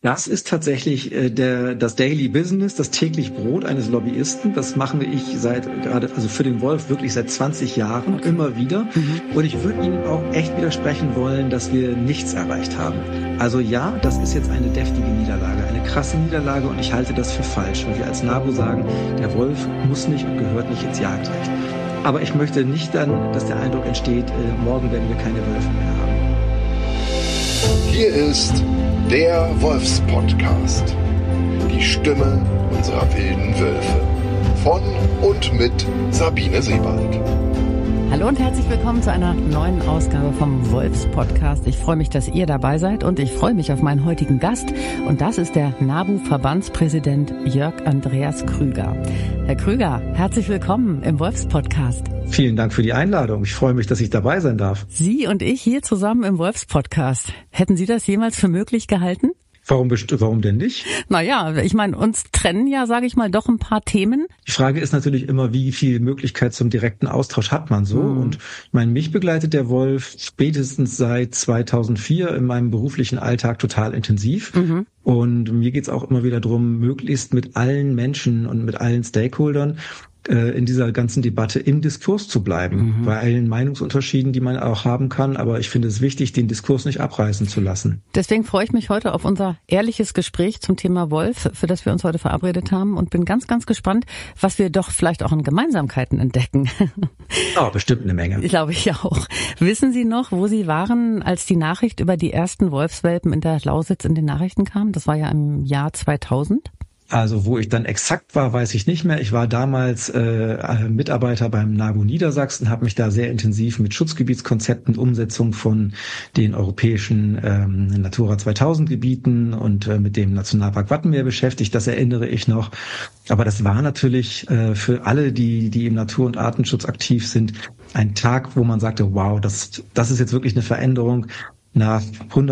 Das ist tatsächlich das Daily Business, das täglich Brot eines Lobbyisten. Das mache ich für den Wolf wirklich seit 20 Jahren immer wieder. Und ich würde Ihnen auch echt widersprechen wollen, dass wir nichts erreicht haben. Also ja, das ist jetzt eine deftige Niederlage, eine krasse Niederlage, und ich halte das für falsch, weil wir als NABU sagen, der Wolf muss nicht und gehört nicht ins Jagdrecht. Aber ich möchte nicht dann, dass der Eindruck entsteht, morgen werden wir keine Wölfe mehr haben. Hier ist der Wolfspodcast. Die Stimme unserer wilden Wölfe. Von und mit Sabine Sebald. Hallo und herzlich willkommen zu einer neuen Ausgabe vom Wolfspodcast. Ich freue mich, dass ihr dabei seid, und ich freue mich auf meinen heutigen Gast. Und das ist der NABU-Verbandspräsident Jörg Andreas Krüger. Herr Krüger, herzlich willkommen im Wolfspodcast. Vielen Dank für die Einladung. Ich freue mich, dass ich dabei sein darf. Sie und ich hier zusammen im Wolfspodcast. Hätten Sie das jemals für möglich gehalten? Warum denn nicht? Naja, ich meine, uns trennen ja, sage ich mal, doch ein paar Themen. Die Frage ist natürlich immer, wie viel Möglichkeit zum direkten Austausch hat man so? Und ich meine, mich begleitet der Wolf spätestens seit 2004 in meinem beruflichen Alltag total intensiv. Und mir geht's auch immer wieder darum, möglichst mit allen Menschen und mit allen Stakeholdern in dieser ganzen Debatte im Diskurs zu bleiben, bei allen Meinungsunterschieden, die man auch haben kann. Aber ich finde es wichtig, den Diskurs nicht abreißen zu lassen. Deswegen freue ich mich heute auf unser ehrliches Gespräch zum Thema Wolf, für das wir uns heute verabredet haben, und bin ganz, ganz gespannt, was wir doch vielleicht auch an Gemeinsamkeiten entdecken. Oh, bestimmt eine Menge. Glaube ich auch. Wissen Sie noch, wo Sie waren, als die Nachricht über die ersten Wolfswelpen in der Lausitz in den Nachrichten kam? Das war ja im Jahr 2000. Also wo ich dann exakt war, weiß ich nicht mehr. Ich war damals Mitarbeiter beim NABU Niedersachsen, habe mich da sehr intensiv mit Schutzgebietskonzepten, Umsetzung von den europäischen Natura 2000 Gebieten und mit dem Nationalpark Wattenmeer beschäftigt. Das erinnere ich noch. Aber das war natürlich für alle, die im Natur- und Artenschutz aktiv sind, ein Tag, wo man sagte, wow, das ist jetzt wirklich eine Veränderung. Nach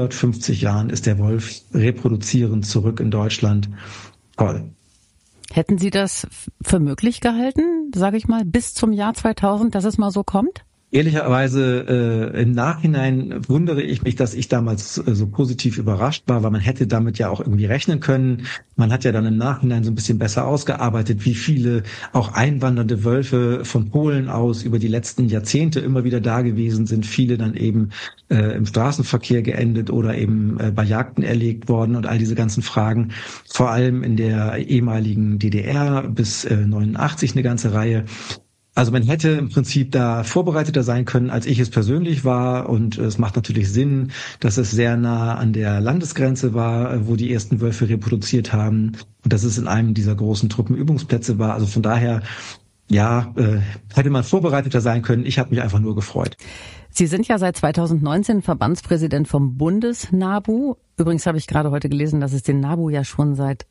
150 Jahren ist der Wolf reproduzierend zurück in Deutschland. Toll. Hätten Sie das für möglich gehalten, sage ich mal, bis zum Jahr 2000, dass es mal so kommt? Ehrlicherweise im Nachhinein wundere ich mich, dass ich damals so positiv überrascht war, weil man hätte damit ja auch irgendwie rechnen können. Man hat ja dann im Nachhinein so ein bisschen besser ausgearbeitet, wie viele auch einwandernde Wölfe von Polen aus über die letzten Jahrzehnte immer wieder da gewesen sind. Viele dann eben im Straßenverkehr geendet oder eben bei Jagden erlegt worden, und all diese ganzen Fragen. Vor allem in der ehemaligen DDR bis 89 eine ganze Reihe. Also man hätte im Prinzip da vorbereiteter sein können, als ich es persönlich war. Und es macht natürlich Sinn, dass es sehr nah an der Landesgrenze war, wo die ersten Wölfe reproduziert haben. Und dass es in einem dieser großen Truppenübungsplätze war. Also von daher, ja, hätte man vorbereiteter sein können. Ich habe mich einfach nur gefreut. Sie sind ja seit 2019 Verbandspräsident vom Bundes-NABU. Übrigens habe ich gerade heute gelesen, dass es den NABU ja schon seit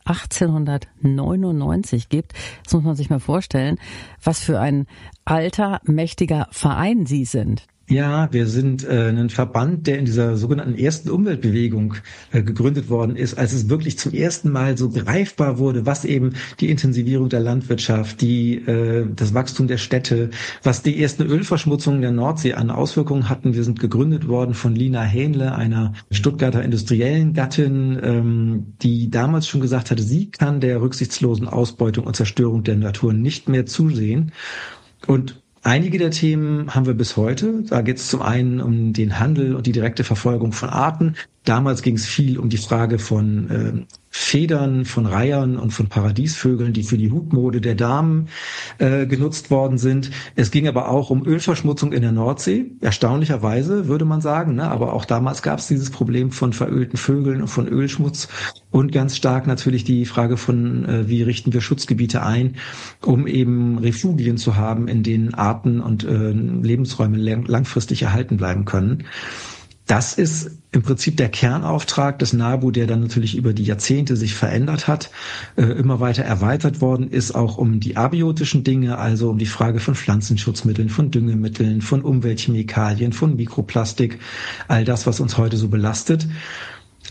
1899 gibt. Das muss man sich mal vorstellen, was für ein alter, mächtiger Verein Sie sind. Ja, wir sind ein Verband, der in dieser sogenannten ersten Umweltbewegung gegründet worden ist, als es wirklich zum ersten Mal so greifbar wurde, was eben die Intensivierung der Landwirtschaft, das Wachstum der Städte, was die ersten Ölverschmutzungen der Nordsee an Auswirkungen hatten. Wir sind gegründet worden von Lina Hähnle, einer Stuttgarter industriellen Gattin, die damals schon gesagt hatte, sie kann der rücksichtslosen Ausbeutung und Zerstörung der Natur nicht mehr zusehen. Und einige der Themen haben wir bis heute. Da geht es zum einen um den Handel und die direkte Verfolgung von Arten. Damals ging es viel um die Frage von Federn, von Reihern und von Paradiesvögeln, die für die Hutmode der Damen genutzt worden sind. Es ging aber auch um Ölverschmutzung in der Nordsee, erstaunlicherweise würde man sagen. Ne? Aber auch damals gab es dieses Problem von verölten Vögeln und von Ölschmutz. Und ganz stark natürlich die Frage von, wie richten wir Schutzgebiete ein, um eben Refugien zu haben, in denen Arten und Lebensräume langfristig erhalten bleiben können. Das ist im Prinzip der Kernauftrag des NABU, der dann natürlich über die Jahrzehnte sich verändert hat, immer weiter erweitert worden ist, auch um die abiotischen Dinge, also um die Frage von Pflanzenschutzmitteln, von Düngemitteln, von Umweltchemikalien, von Mikroplastik, all das, was uns heute so belastet.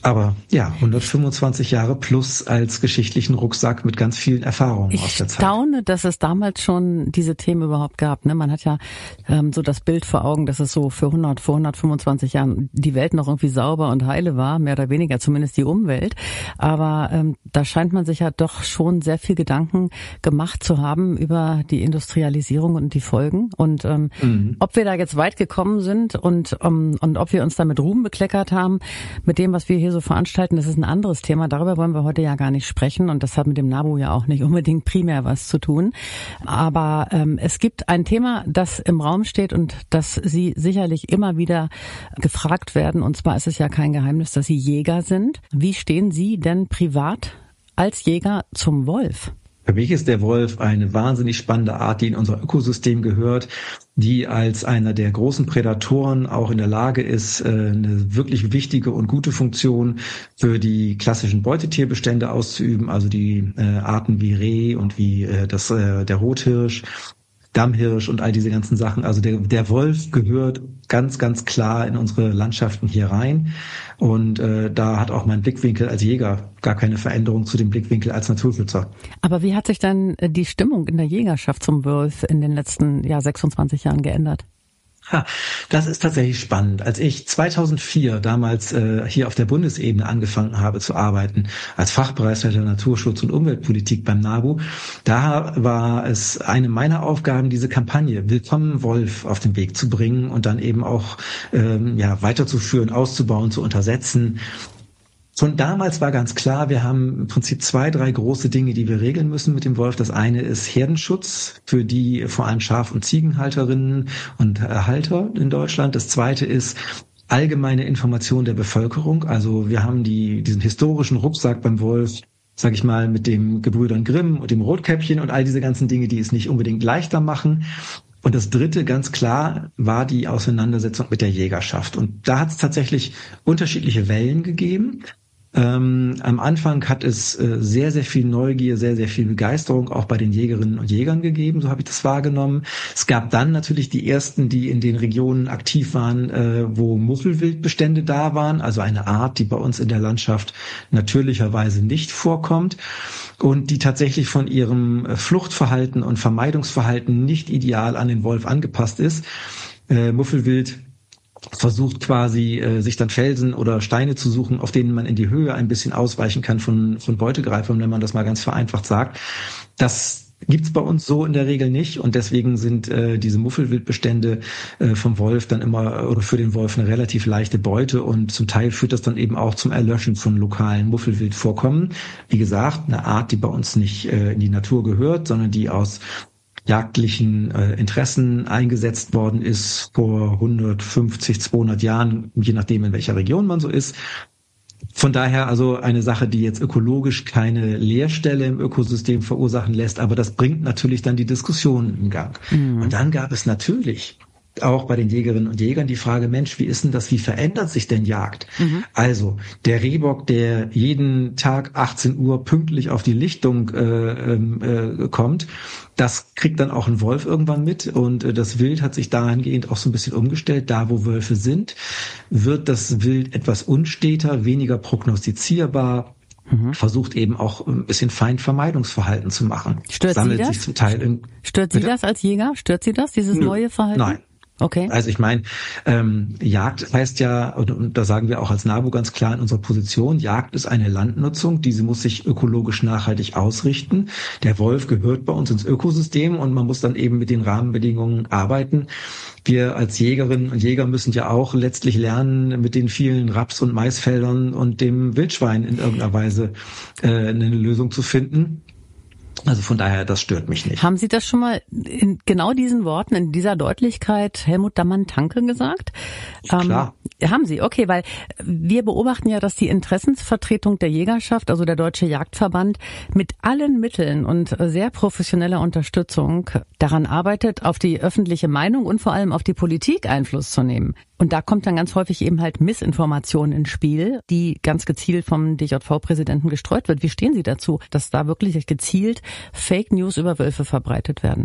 Aber ja, 125 Jahre plus als geschichtlichen Rucksack mit ganz vielen Erfahrungen aus der Zeit. Ich staune, dass es damals schon diese Themen überhaupt gab. Ne? Man hat ja so das Bild vor Augen, dass es so vor 125 Jahren die Welt noch irgendwie sauber und heile war, mehr oder weniger, zumindest die Umwelt. Aber da scheint man sich ja doch schon sehr viel Gedanken gemacht zu haben über die Industrialisierung und die Folgen. Und ob wir da jetzt weit gekommen sind und ob wir uns da mit Ruhm bekleckert haben, mit dem, was wir hier so veranstalten, das ist ein anderes Thema. Darüber wollen wir heute ja gar nicht sprechen und das hat mit dem NABU ja auch nicht unbedingt primär was zu tun. Aber es gibt ein Thema, das im Raum steht und das Sie sicherlich immer wieder gefragt werden. Und zwar ist es ja kein Geheimnis, dass Sie Jäger sind. Wie stehen Sie denn privat als Jäger zum Wolf? Für mich ist der Wolf eine wahnsinnig spannende Art, die in unser Ökosystem gehört, die als einer der großen Prädatoren auch in der Lage ist, eine wirklich wichtige und gute Funktion für die klassischen Beutetierbestände auszuüben, also die Arten wie Reh und wie der Rothirsch, Dammhirsch und all diese ganzen Sachen. Also der Wolf gehört ganz, ganz klar in unsere Landschaften hier rein. Und da hat auch mein Blickwinkel als Jäger gar keine Veränderung zu dem Blickwinkel als Naturschützer. Aber wie hat sich dann die Stimmung in der Jägerschaft zum Wolf in den letzten 26 Jahren geändert? Das ist tatsächlich spannend. Als ich 2004 damals hier auf der Bundesebene angefangen habe zu arbeiten, als Fachbereichsleiter Naturschutz und Umweltpolitik beim NABU, da war es eine meiner Aufgaben, diese Kampagne Willkommen Wolf auf den Weg zu bringen und dann eben auch weiterzuführen, auszubauen, zu untersetzen. Schon damals war ganz klar, wir haben im Prinzip 2, 3 große Dinge, die wir regeln müssen mit dem Wolf. Das eine ist Herdenschutz für die vor allem Schaf- und Ziegenhalterinnen und Halter in Deutschland. Das zweite ist allgemeine Information der Bevölkerung. Also wir haben diesen historischen Rucksack beim Wolf, sag ich mal, mit dem Gebrüdern Grimm und dem Rotkäppchen und all diese ganzen Dinge, die es nicht unbedingt leichter machen. Und das dritte, ganz klar, war die Auseinandersetzung mit der Jägerschaft. Und da hat es tatsächlich unterschiedliche Wellen gegeben. Am Anfang hat es sehr, sehr viel Neugier, sehr, sehr viel Begeisterung auch bei den Jägerinnen und Jägern gegeben, so habe ich das wahrgenommen. Es gab dann natürlich die ersten, die in den Regionen aktiv waren, wo Muffelwildbestände da waren, also eine Art, die bei uns in der Landschaft natürlicherweise nicht vorkommt und die tatsächlich von ihrem Fluchtverhalten und Vermeidungsverhalten nicht ideal an den Wolf angepasst ist. Muffelwild versucht quasi, sich dann Felsen oder Steine zu suchen, auf denen man in die Höhe ein bisschen ausweichen kann von Beutegreifern, wenn man das mal ganz vereinfacht sagt. Das gibt's bei uns so in der Regel nicht und deswegen sind diese Muffelwildbestände vom Wolf dann immer oder für den Wolf eine relativ leichte Beute und zum Teil führt das dann eben auch zum Erlöschen von lokalen Muffelwildvorkommen. Wie gesagt, eine Art, die bei uns nicht in die Natur gehört, sondern die aus jagdlichen Interessen eingesetzt worden ist vor 150, 200 Jahren, je nachdem in welcher Region man so ist. Von daher also eine Sache, die jetzt ökologisch keine Leerstelle im Ökosystem verursachen lässt, aber das bringt natürlich dann die Diskussion in Gang. Mhm. Und dann gab es natürlich auch bei den Jägerinnen und Jägern die Frage, Mensch, wie ist denn das, wie verändert sich denn Jagd? Mhm. Also der Rehbock, der jeden Tag 18 Uhr pünktlich auf die Lichtung kommt, das kriegt dann auch ein Wolf irgendwann mit und das Wild hat sich dahingehend auch so ein bisschen umgestellt. Da, wo Wölfe sind, wird das Wild etwas unsteter, weniger prognostizierbar, versucht eben auch ein bisschen Feindvermeidungsverhalten zu machen. Stört Sammelt Sie das? sich zum Teil Stört Sie das als Jäger? Stört Sie das, dieses neue Verhalten? Nein. Okay. Also ich meine, Jagd heißt ja, und da sagen wir auch als NABU ganz klar in unserer Position, Jagd ist eine Landnutzung, diese muss sich ökologisch nachhaltig ausrichten. Der Wolf gehört bei uns ins Ökosystem und man muss dann eben mit den Rahmenbedingungen arbeiten. Wir als Jägerinnen und Jäger müssen ja auch letztlich lernen, mit den vielen Raps- und Maisfeldern und dem Wildschwein in irgendeiner Weise eine Lösung zu finden. Also von daher, das stört mich nicht. Haben Sie das schon mal in genau diesen Worten, in dieser Deutlichkeit Helmut Dammann-Tanke gesagt? Klar. Haben Sie, okay, weil wir beobachten ja, dass die Interessensvertretung der Jägerschaft, also der Deutsche Jagdverband, mit allen Mitteln und sehr professioneller Unterstützung daran arbeitet, auf die öffentliche Meinung und vor allem auf die Politik Einfluss zu nehmen. Und da kommt dann ganz häufig eben halt Missinformation ins Spiel, die ganz gezielt vom DJV-Präsidenten gestreut wird. Wie stehen Sie dazu, dass da wirklich gezielt Fake News über Wölfe verbreitet werden?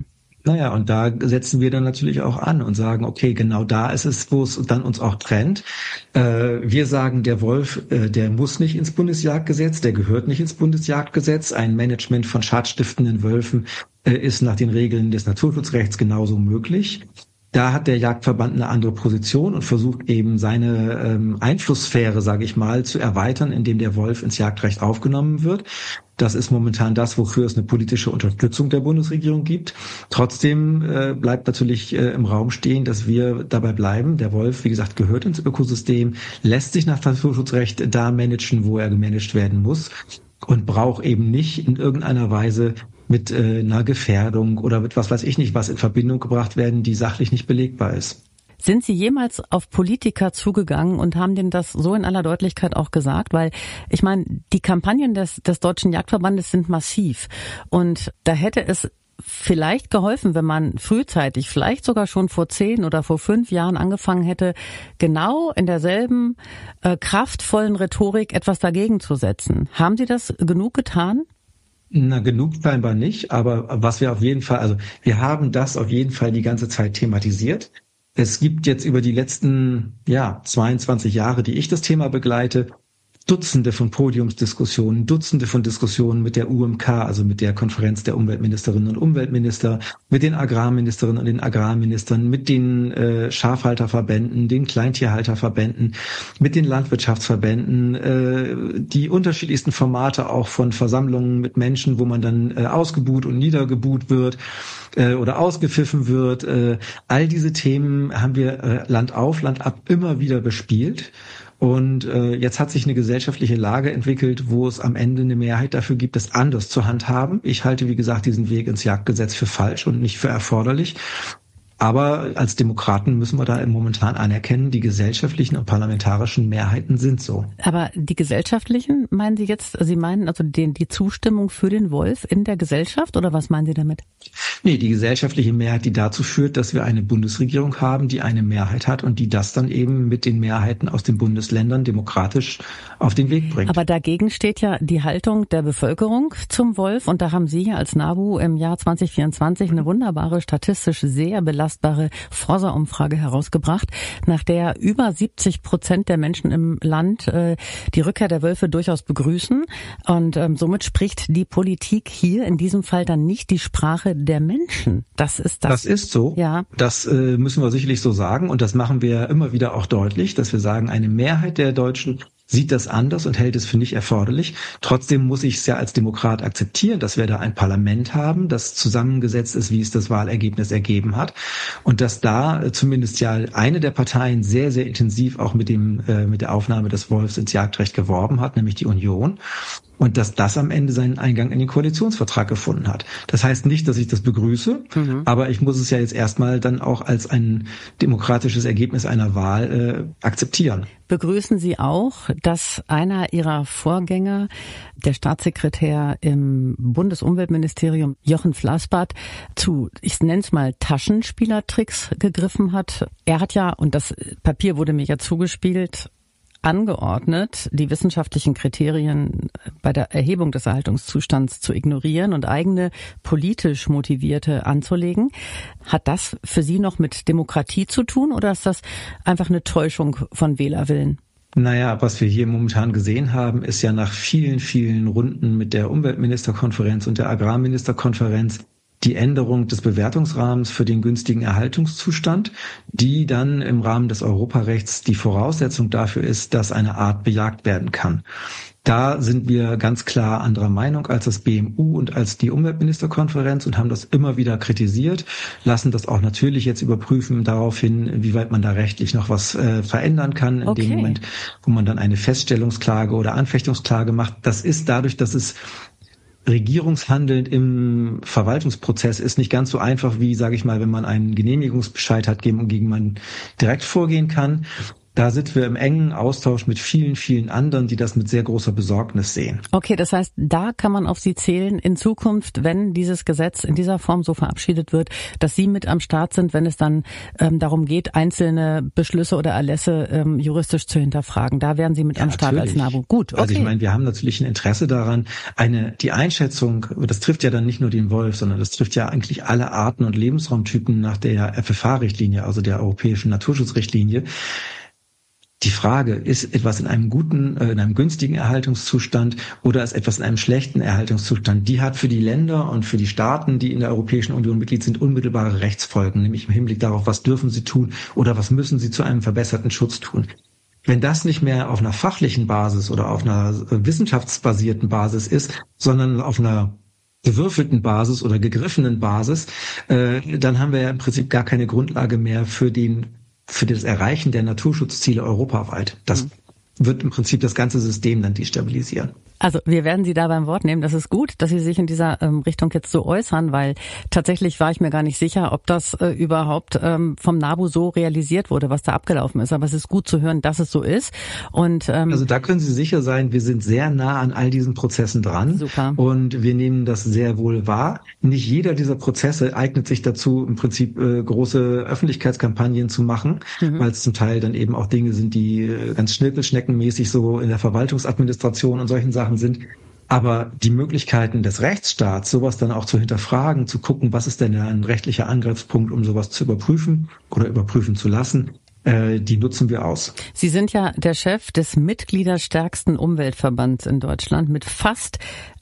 Naja, und da setzen wir dann natürlich auch an und sagen, okay, genau da ist es, wo es dann uns auch trennt. Wir sagen, der Wolf, der muss nicht ins Bundesjagdgesetz, der gehört nicht ins Bundesjagdgesetz. Ein Management von schadstiftenden Wölfen ist nach den Regeln des Naturschutzrechts genauso möglich. Da hat der Jagdverband eine andere Position und versucht eben seine Einflusssphäre, sage ich mal, zu erweitern, indem der Wolf ins Jagdrecht aufgenommen wird. Das ist momentan das, wofür es eine politische Unterstützung der Bundesregierung gibt. Trotzdem bleibt natürlich im Raum stehen, dass wir dabei bleiben. Der Wolf, wie gesagt, gehört ins Ökosystem, lässt sich nach Naturschutzrecht da managen, wo er gemanagt werden muss und braucht eben nicht in irgendeiner Weise mit einer Gefährdung oder mit was weiß ich nicht, was in Verbindung gebracht werden, die sachlich nicht belegbar ist. Sind Sie jemals auf Politiker zugegangen und haben denen das so in aller Deutlichkeit auch gesagt? Weil ich meine, die Kampagnen des Deutschen Jagdverbandes sind massiv und da hätte es vielleicht geholfen, wenn man frühzeitig, vielleicht sogar schon vor 10 oder vor 5 Jahren angefangen hätte, genau in derselben kraftvollen Rhetorik etwas dagegen zu setzen. Haben Sie das genug getan? Na, genug scheinbar nicht, aber was wir auf jeden Fall, also wir haben das auf jeden Fall die ganze Zeit thematisiert. Es gibt jetzt über die letzten 22 Jahre, die ich das Thema begleite, Dutzende von Podiumsdiskussionen, Dutzende von Diskussionen mit der UMK, also mit der Konferenz der Umweltministerinnen und Umweltminister, mit den Agrarministerinnen und den Agrarministern, mit den Schafhalterverbänden, den Kleintierhalterverbänden, mit den Landwirtschaftsverbänden, die unterschiedlichsten Formate auch von Versammlungen mit Menschen, wo man dann ausgebuht und niedergebuht wird oder ausgepfiffen wird. All diese Themen haben wir Land auf, Land ab immer wieder bespielt. Und jetzt hat sich eine gesellschaftliche Lage entwickelt, wo es am Ende eine Mehrheit dafür gibt, das anders zu handhaben. Ich halte, wie gesagt, diesen Weg ins Jagdgesetz für falsch und nicht für erforderlich. Aber als Demokraten müssen wir da momentan anerkennen, die gesellschaftlichen und parlamentarischen Mehrheiten sind so. Aber die gesellschaftlichen, meinen Sie jetzt, Sie meinen also die Zustimmung für den Wolf in der Gesellschaft oder was meinen Sie damit? Nee, die gesellschaftliche Mehrheit, die dazu führt, dass wir eine Bundesregierung haben, die eine Mehrheit hat und die das dann eben mit den Mehrheiten aus den Bundesländern demokratisch auf den Weg bringt. Aber dagegen steht ja die Haltung der Bevölkerung zum Wolf und da haben Sie ja als NABU im Jahr 2024 eine wunderbare, statistisch sehr belastbare Forsa-Umfrage herausgebracht, nach der über 70% der Menschen im Land die Rückkehr der Wölfe durchaus begrüßen und somit spricht die Politik hier in diesem Fall dann nicht die Sprache der Menschen. Das ist das. Das ist so. Ja. Das müssen wir sicherlich so sagen und das machen wir immer wieder auch deutlich, dass wir sagen, eine Mehrheit der Deutschen sieht das anders und hält es für nicht erforderlich. Trotzdem muss ich es ja als Demokrat akzeptieren, dass wir da ein Parlament haben, das zusammengesetzt ist, wie es das Wahlergebnis ergeben hat. Und dass da zumindest ja eine der Parteien sehr, sehr intensiv auch mit der Aufnahme des Wolfs ins Jagdrecht geworben hat, nämlich die Union. Und dass das am Ende seinen Eingang in den Koalitionsvertrag gefunden hat. Das heißt nicht, dass ich das begrüße, aber ich muss es ja jetzt erstmal dann auch als ein demokratisches Ergebnis einer Wahl akzeptieren. Begrüßen Sie auch, dass einer Ihrer Vorgänger, der Staatssekretär im Bundesumweltministerium, Jochen Flassbart, zu, ich nenne es mal, Taschenspielertricks gegriffen hat? Er hat ja, und das Papier wurde mir ja zugespielt, angeordnet, die wissenschaftlichen Kriterien bei der Erhebung des Erhaltungszustands zu ignorieren und eigene politisch motivierte anzulegen. Hat das für Sie noch mit Demokratie zu tun oder ist das einfach eine Täuschung von Wählerwillen? Naja, was wir hier momentan gesehen haben, ist ja nach vielen, vielen Runden mit der Umweltministerkonferenz und der Agrarministerkonferenz die Änderung des Bewertungsrahmens für den günstigen Erhaltungszustand, die dann im Rahmen des Europarechts die Voraussetzung dafür ist, dass eine Art bejagt werden kann. Da sind wir ganz klar anderer Meinung als das BMU und als die Umweltministerkonferenz und haben das immer wieder kritisiert, lassen das auch natürlich jetzt überprüfen daraufhin, wie weit man da rechtlich noch was verändern kann in dem Moment, wo man dann eine Feststellungsklage oder Anfechtungsklage macht. Das ist dadurch, dass es Regierungshandeln im Verwaltungsprozess ist nicht ganz so einfach wie, sage ich mal, wenn man einen Genehmigungsbescheid hat, gegen man direkt vorgehen kann. Da sind wir im engen Austausch mit vielen, vielen anderen, die das mit sehr großer Besorgnis sehen. Okay, das heißt, da kann man auf Sie zählen in Zukunft, wenn dieses Gesetz in dieser Form so verabschiedet wird, dass Sie mit am Start sind, wenn es dann darum geht, einzelne Beschlüsse oder Erlässe juristisch zu hinterfragen. Da wären Sie mit am Start als NABU. Gut, okay. Also ich meine, wir haben natürlich ein Interesse daran, die Einschätzung, das trifft ja dann nicht nur den Wolf, sondern das trifft ja eigentlich alle Arten und Lebensraumtypen nach der FFH-Richtlinie, also der Europäischen Naturschutzrichtlinie. Die Frage, ist etwas in einem günstigen Erhaltungszustand oder ist etwas in einem schlechten Erhaltungszustand, die hat für die Länder und für die Staaten, die in der Europäischen Union Mitglied sind, unmittelbare Rechtsfolgen, nämlich im Hinblick darauf, was dürfen sie tun oder was müssen sie zu einem verbesserten Schutz tun. Wenn das nicht mehr auf einer fachlichen Basis oder auf einer wissenschaftsbasierten Basis ist, sondern auf einer gewürfelten Basis oder gegriffenen Basis, dann haben wir ja im Prinzip gar keine Grundlage mehr für das Erreichen der Naturschutzziele europaweit. Das wird im Prinzip das ganze System dann destabilisieren. Also wir werden Sie da beim Wort nehmen. Das ist gut, dass Sie sich in dieser Richtung jetzt so äußern, weil tatsächlich war ich mir gar nicht sicher, ob das überhaupt vom NABU so realisiert wurde, was da abgelaufen ist. Aber es ist gut zu hören, dass es so ist. Und also da können Sie sicher sein, wir sind sehr nah an all diesen Prozessen dran. Super. Und wir nehmen das sehr wohl wahr. Nicht jeder dieser Prozesse eignet sich dazu, im Prinzip große Öffentlichkeitskampagnen zu machen, weil es zum Teil dann eben auch Dinge sind, die ganz schnirkelschneckenmäßig so in der Verwaltungsadministration und solchen Sachen sind. Aber die Möglichkeiten des Rechtsstaats, sowas dann auch zu hinterfragen, zu gucken, was ist denn ein rechtlicher Angriffspunkt, um sowas zu überprüfen oder überprüfen zu lassen, die nutzen wir aus. Sie sind ja der Chef des mitgliederstärksten Umweltverbands in Deutschland mit fast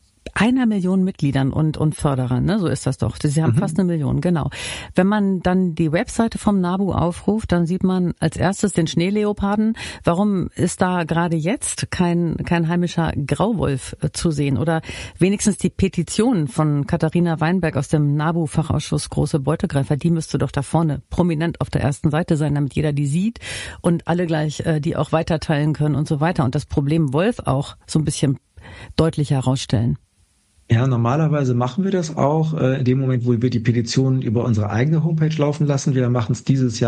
1 Million Mitgliedern und Förderern, ne? So ist das doch. Sie haben fast 1 Million, genau. Wenn man dann die Webseite vom NABU aufruft, dann sieht man als erstes den Schneeleoparden. Warum ist da gerade jetzt kein heimischer Grauwolf zu sehen? Oder wenigstens die Petition von Katharina Weinberg aus dem NABU-Fachausschuss Große Beutegreifer, die müsste doch da vorne prominent auf der ersten Seite sein, damit jeder die sieht und alle gleich die auch weiterteilen können und so weiter. Und das Problem Wolf auch so ein bisschen deutlicher herausstellen. Ja, normalerweise machen wir das auch in dem Moment, wo wir die Petitionen über unsere eigene Homepage laufen lassen. Wir machen es dieses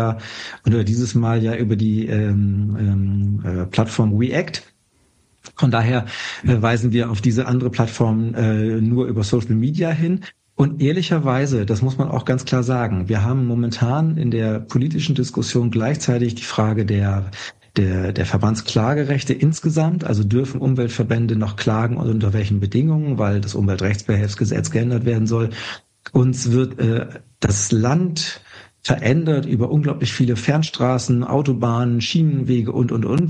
Mal ja über die Plattform React. Von daher weisen wir auf diese andere Plattform nur über Social Media hin. Und ehrlicherweise, das muss man auch ganz klar sagen, wir haben momentan in der politischen Diskussion gleichzeitig die Frage der Verbandsklagerechte insgesamt, also dürfen Umweltverbände noch klagen und unter welchen Bedingungen, weil das Umweltrechtsbehelfsgesetz geändert werden soll. Uns wird das Land verändert über unglaublich viele Fernstraßen, Autobahnen, Schienenwege und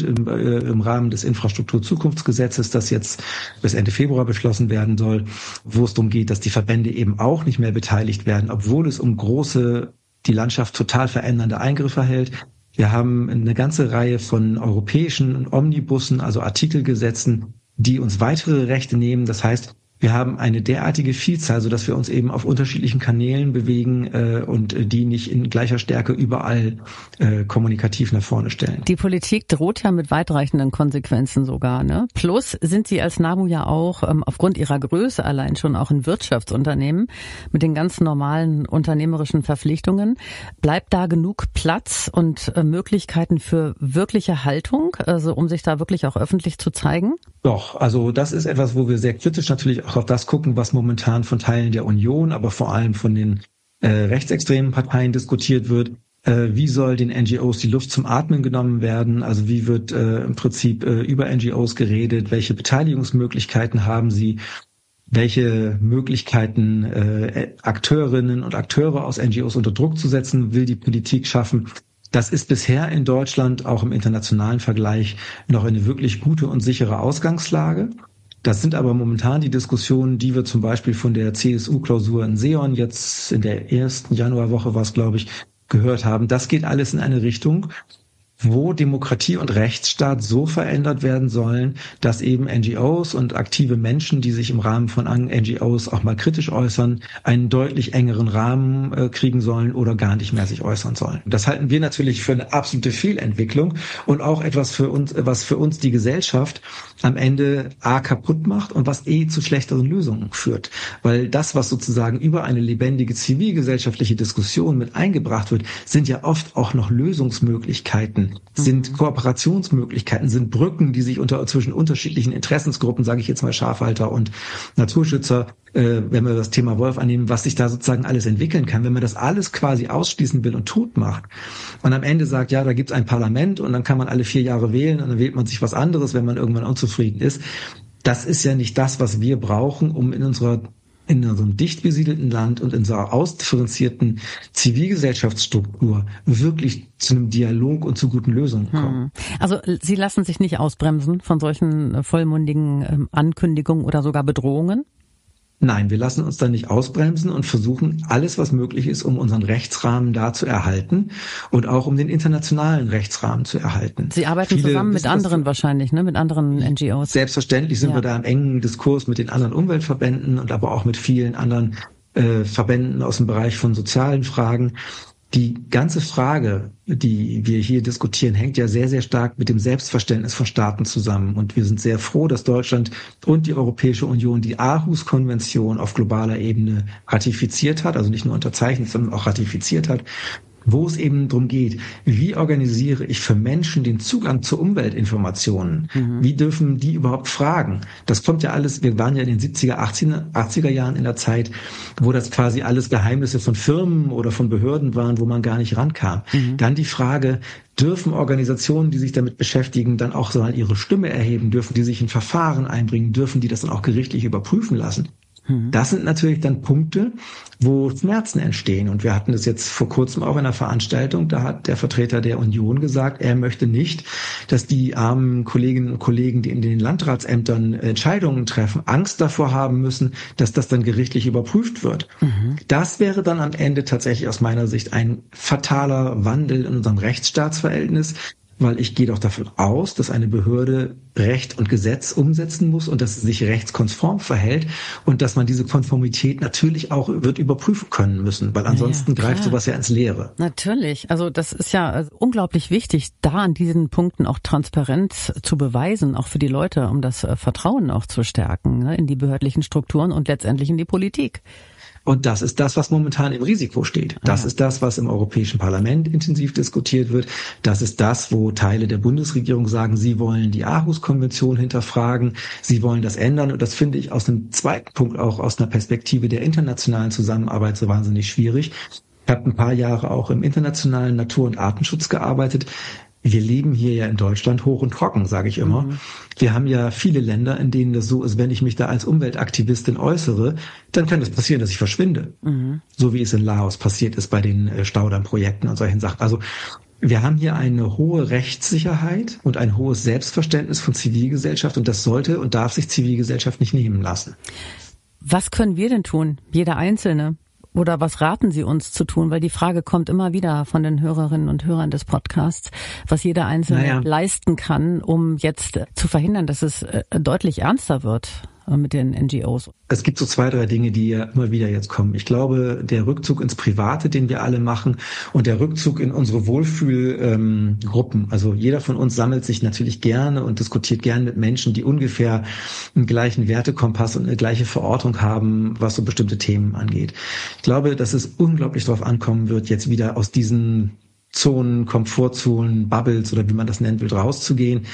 im Rahmen des Infrastrukturzukunftsgesetzes, das jetzt bis Ende Februar beschlossen werden soll, wo es darum geht, dass die Verbände eben auch nicht mehr beteiligt werden, obwohl es um große, die Landschaft total verändernde Eingriffe hält. Wir haben eine ganze Reihe von europäischen Omnibussen, also Artikelgesetzen, die uns weitere Rechte nehmen. Das heißt, wir haben eine derartige Vielzahl, sodass wir uns eben auf unterschiedlichen Kanälen bewegen und die nicht in gleicher Stärke überall kommunikativ nach vorne stellen. Die Politik droht ja mit weitreichenden Konsequenzen sogar, ne? Plus sind Sie als NABU ja auch aufgrund Ihrer Größe allein schon auch ein Wirtschaftsunternehmen mit den ganz normalen unternehmerischen Verpflichtungen. Bleibt da genug Platz und Möglichkeiten für wirkliche Haltung, also um sich da wirklich auch öffentlich zu zeigen? Doch, also das ist etwas, wo wir sehr kritisch natürlich auch auf das gucken, was momentan von Teilen der Union, aber vor allem von den rechtsextremen Parteien diskutiert wird. Wie soll den NGOs die Luft zum Atmen genommen werden? Also wie wird im Prinzip über NGOs geredet? Welche Beteiligungsmöglichkeiten haben sie? Welche Möglichkeiten Akteurinnen und Akteure aus NGOs unter Druck zu setzen, will die Politik schaffen? Das ist bisher in Deutschland auch im internationalen Vergleich noch eine wirklich gute und sichere Ausgangslage. Das sind aber momentan die Diskussionen, die wir zum Beispiel von der CSU-Klausur in Seeon jetzt in der ersten Januarwoche war es, glaube ich, gehört haben. Das geht alles in eine Richtung, wo Demokratie und Rechtsstaat so verändert werden sollen, dass eben NGOs und aktive Menschen, die sich im Rahmen von NGOs auch mal kritisch äußern, einen deutlich engeren Rahmen kriegen sollen oder gar nicht mehr sich äußern sollen. Das halten wir natürlich für eine absolute Fehlentwicklung und auch etwas für uns, was für uns die Gesellschaft am Ende kaputt macht und was zu schlechteren Lösungen führt. Weil das, was sozusagen über eine lebendige zivilgesellschaftliche Diskussion mit eingebracht wird, sind ja oft auch noch Lösungsmöglichkeiten, sind Kooperationsmöglichkeiten, sind Brücken, die sich zwischen unterschiedlichen Interessensgruppen, sage ich jetzt mal Schafhalter und Naturschützer, wenn wir das Thema Wolf annehmen, was sich da sozusagen alles entwickeln kann. Wenn man das alles quasi ausschließen will und tot macht und am Ende sagt, ja, da gibt's ein Parlament und dann kann man alle 4 Jahre wählen und dann wählt man sich was anderes, wenn man irgendwann unzufrieden ist. Das ist ja nicht das, was wir brauchen, um in unserem dicht besiedelten Land und in unserer ausdifferenzierten Zivilgesellschaftsstruktur wirklich zu einem Dialog und zu guten Lösungen kommen. Also Sie lassen sich nicht ausbremsen von solchen vollmundigen Ankündigungen oder sogar Bedrohungen? Nein, wir lassen uns da nicht ausbremsen und versuchen alles, was möglich ist, um unseren Rechtsrahmen da zu erhalten und auch um den internationalen Rechtsrahmen zu erhalten. Sie arbeiten zusammen mit anderen wahrscheinlich, ne? Mit anderen NGOs. Selbstverständlich sind wir da im engen Diskurs mit den anderen Umweltverbänden und aber auch mit vielen anderen Verbänden aus dem Bereich von sozialen Fragen. Die ganze Frage, die wir hier diskutieren, hängt ja sehr, sehr stark mit dem Selbstverständnis von Staaten zusammen. Und wir sind sehr froh, dass Deutschland und die Europäische Union die Aarhus-Konvention auf globaler Ebene ratifiziert hat, also nicht nur unterzeichnet, sondern auch ratifiziert hat, wo es eben darum geht, wie organisiere ich für Menschen den Zugang zu Umweltinformationen? Wie dürfen die überhaupt fragen? Das kommt ja alles, wir waren ja in den 70er, 80er Jahren in der Zeit, wo das quasi alles Geheimnisse von Firmen oder von Behörden waren, wo man gar nicht rankam. Dann die Frage, dürfen Organisationen, die sich damit beschäftigen, dann auch so ihre Stimme erheben? Dürfen die sich in Verfahren einbringen? Dürfen die das dann auch gerichtlich überprüfen lassen? Das sind natürlich dann Punkte, wo Schmerzen entstehen. Und wir hatten das jetzt vor kurzem auch in einer Veranstaltung, da hat der Vertreter der Union gesagt, er möchte nicht, dass die armen Kolleginnen und Kollegen, die in den Landratsämtern Entscheidungen treffen, Angst davor haben müssen, dass das dann gerichtlich überprüft wird. Das wäre dann am Ende tatsächlich aus meiner Sicht ein fataler Wandel in unserem Rechtsstaatsverhältnis, weil ich gehe doch davon aus, dass eine Behörde Recht und Gesetz umsetzen muss und dass sie sich rechtskonform verhält und dass man diese Konformität natürlich auch wird überprüfen können müssen, weil ansonsten greift sowas ja ins Leere. Natürlich, also das ist ja unglaublich wichtig, da an diesen Punkten auch Transparenz zu beweisen, auch für die Leute, um das Vertrauen auch zu stärken, ne, in die behördlichen Strukturen und letztendlich in die Politik. Und das ist das, was momentan im Risiko steht. Das ist das, was im Europäischen Parlament intensiv diskutiert wird. Das ist das, wo Teile der Bundesregierung sagen, sie wollen die Aarhus-Konvention hinterfragen, sie wollen das ändern. Und das finde ich aus einem zweiten Punkt auch aus einer Perspektive der internationalen Zusammenarbeit so wahnsinnig schwierig. Ich habe ein paar Jahre auch im internationalen Natur- und Artenschutz gearbeitet. Wir leben hier ja in Deutschland hoch und trocken, sage ich immer. Wir haben ja viele Länder, in denen das so ist, wenn ich mich da als Umweltaktivistin äußere, dann kann es passieren, dass ich verschwinde. So wie es in Laos passiert ist bei den Staudammprojekten und solchen Sachen. Also wir haben hier eine hohe Rechtssicherheit und ein hohes Selbstverständnis von Zivilgesellschaft und das sollte und darf sich Zivilgesellschaft nicht nehmen lassen. Was können wir denn tun, jeder Einzelne? Oder was raten Sie uns zu tun? Weil die Frage kommt immer wieder von den Hörerinnen und Hörern des Podcasts, was jeder Einzelne leisten kann, um jetzt zu verhindern, dass es deutlich ernster wird mit den NGOs. Es gibt so 2, 3 Dinge, die ja immer wieder jetzt kommen. Ich glaube, der Rückzug ins Private, den wir alle machen, und der Rückzug in unsere Wohlfühlgruppen. Also jeder von uns sammelt sich natürlich gerne und diskutiert gerne mit Menschen, die ungefähr einen gleichen Wertekompass und eine gleiche Verortung haben, was so bestimmte Themen angeht. Ich glaube, dass es unglaublich darauf ankommen wird, jetzt wieder aus diesen Zonen, Komfortzonen, Bubbles oder wie man das nennt, will, rauszugehen.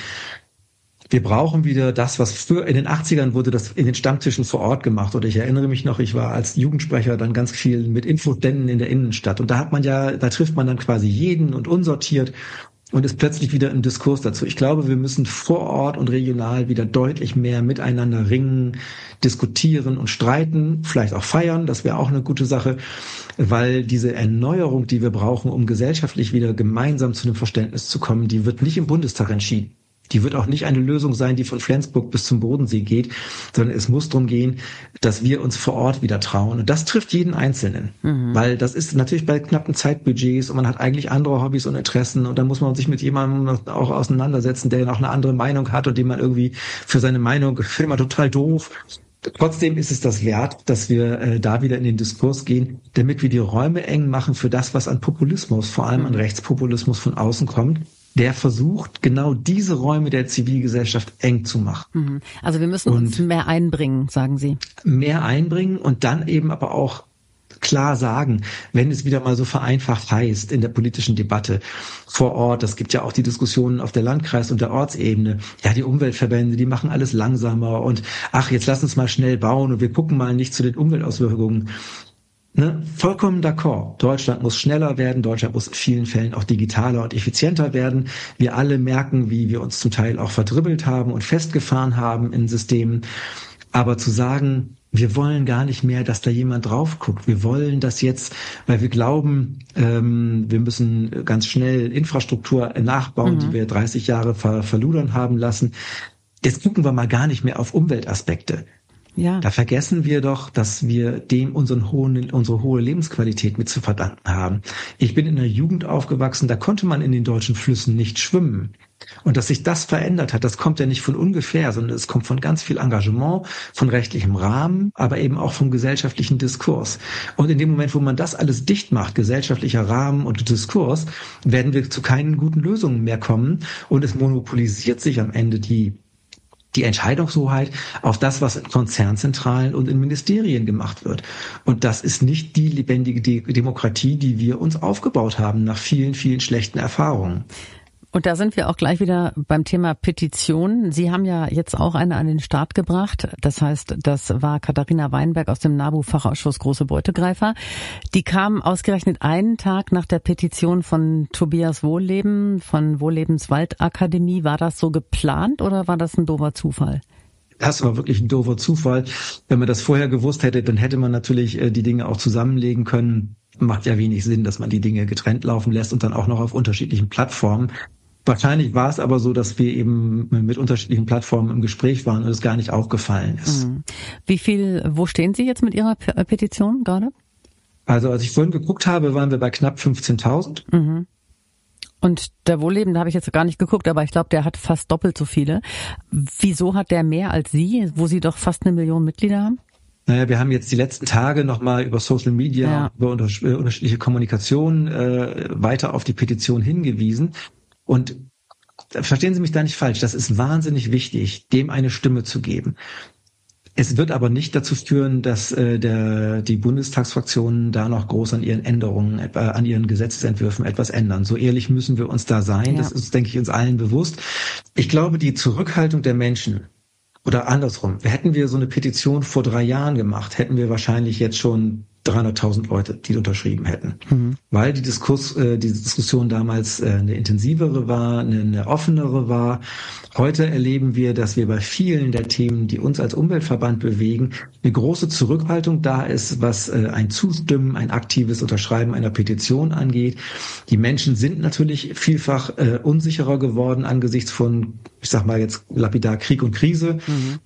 Wir brauchen wieder das, was früher in den 80ern wurde das in den Stammtischen vor Ort gemacht. Oder ich erinnere mich noch, ich war als Jugendsprecher dann ganz viel mit Infoständen in der Innenstadt. Und da trifft man dann quasi jeden und unsortiert und ist plötzlich wieder im Diskurs dazu. Ich glaube, wir müssen vor Ort und regional wieder deutlich mehr miteinander ringen, diskutieren und streiten, vielleicht auch feiern. Das wäre auch eine gute Sache, weil diese Erneuerung, die wir brauchen, um gesellschaftlich wieder gemeinsam zu einem Verständnis zu kommen, die wird nicht im Bundestag entschieden. Die wird auch nicht eine Lösung sein, die von Flensburg bis zum Bodensee geht, sondern es muss darum gehen, dass wir uns vor Ort wieder trauen. Und das trifft jeden Einzelnen, weil das ist natürlich bei knappen Zeitbudgets und man hat eigentlich andere Hobbys und Interessen und dann muss man sich mit jemandem auch auseinandersetzen, der noch eine andere Meinung hat und dem man irgendwie für seine Meinung immer total doof. Trotzdem ist es das wert, dass wir da wieder in den Diskurs gehen, damit wir die Räume eng machen für das, was an Populismus, vor allem an Rechtspopulismus von außen kommt. Der versucht, genau diese Räume der Zivilgesellschaft eng zu machen. Also wir müssen uns mehr einbringen, sagen Sie. Mehr einbringen und dann eben aber auch klar sagen, wenn es wieder mal so vereinfacht heißt in der politischen Debatte vor Ort, das gibt ja auch die Diskussionen auf der Landkreis- und der Ortsebene, ja, die Umweltverbände, die machen alles langsamer und ach, jetzt lass uns mal schnell bauen und wir gucken mal nicht zu den Umweltauswirkungen. Ne? Vollkommen d'accord. Deutschland muss schneller werden, Deutschland muss in vielen Fällen auch digitaler und effizienter werden. Wir alle merken, wie wir uns zum Teil auch verdribbelt haben und festgefahren haben in Systemen. Aber zu sagen, wir wollen gar nicht mehr, dass da jemand drauf guckt. Wir wollen das jetzt, weil wir glauben, wir müssen ganz schnell Infrastruktur nachbauen, die wir 30 Jahre verludern haben lassen. Jetzt gucken wir mal gar nicht mehr auf Umweltaspekte. Ja. Da vergessen wir doch, dass wir dem unsere hohe Lebensqualität mit zu verdanken haben. Ich bin in der Jugend aufgewachsen, da konnte man in den deutschen Flüssen nicht schwimmen. Und dass sich das verändert hat, das kommt ja nicht von ungefähr, sondern es kommt von ganz viel Engagement, von rechtlichem Rahmen, aber eben auch vom gesellschaftlichen Diskurs. Und in dem Moment, wo man das alles dicht macht, gesellschaftlicher Rahmen und Diskurs, werden wir zu keinen guten Lösungen mehr kommen. Und es monopolisiert sich am Ende die Entscheidungshoheit auf das, was in Konzernzentralen und in Ministerien gemacht wird. Und das ist nicht die lebendige Demokratie, die wir uns aufgebaut haben nach vielen, vielen schlechten Erfahrungen. Und da sind wir auch gleich wieder beim Thema Petition. Sie haben ja jetzt auch eine an den Start gebracht. Das heißt, das war Katharina Weinberg aus dem NABU-Fachausschuss Große Beutegreifer. Die kam ausgerechnet einen Tag nach der Petition von Tobias Wohlleben von Wohllebens Waldakademie. War das so geplant oder war das ein doofer Zufall? Das war wirklich ein doofer Zufall. Wenn man das vorher gewusst hätte, dann hätte man natürlich die Dinge auch zusammenlegen können. Macht ja wenig Sinn, dass man die Dinge getrennt laufen lässt und dann auch noch auf unterschiedlichen Plattformen. Wahrscheinlich war es aber so, dass wir eben mit unterschiedlichen Plattformen im Gespräch waren und es gar nicht aufgefallen ist. Wo stehen Sie jetzt mit Ihrer Petition gerade? Also als ich vorhin geguckt habe, waren wir bei knapp 15.000. Und der Wohlleben, da habe ich jetzt gar nicht geguckt, aber ich glaube, der hat fast doppelt so viele. Wieso hat der mehr als Sie, wo Sie doch fast 1 Million Mitglieder haben? Naja, wir haben jetzt die letzten Tage nochmal über Social Media, über unterschiedliche Kommunikation weiter auf die Petition hingewiesen. Und verstehen Sie mich da nicht falsch, das ist wahnsinnig wichtig, dem eine Stimme zu geben. Es wird aber nicht dazu führen, dass die Bundestagsfraktionen da noch groß an ihren Änderungen, an ihren Gesetzesentwürfen etwas ändern. So ehrlich müssen wir uns da sein. Ja. Das ist, denke ich, uns allen bewusst. Ich glaube, die Zurückhaltung der Menschen, oder andersrum, hätten wir so eine Petition vor 3 Jahren gemacht, hätten wir wahrscheinlich jetzt schon 300.000 Leute, die unterschrieben hätten. Weil die Diskussion damals eine intensivere war, eine offenere war. Heute erleben wir, dass wir bei vielen der Themen, die uns als Umweltverband bewegen, eine große Zurückhaltung da ist, was ein Zustimmen, ein aktives Unterschreiben einer Petition angeht. Die Menschen sind natürlich vielfach unsicherer geworden angesichts von, ich sag mal jetzt lapidar, Krieg und Krise,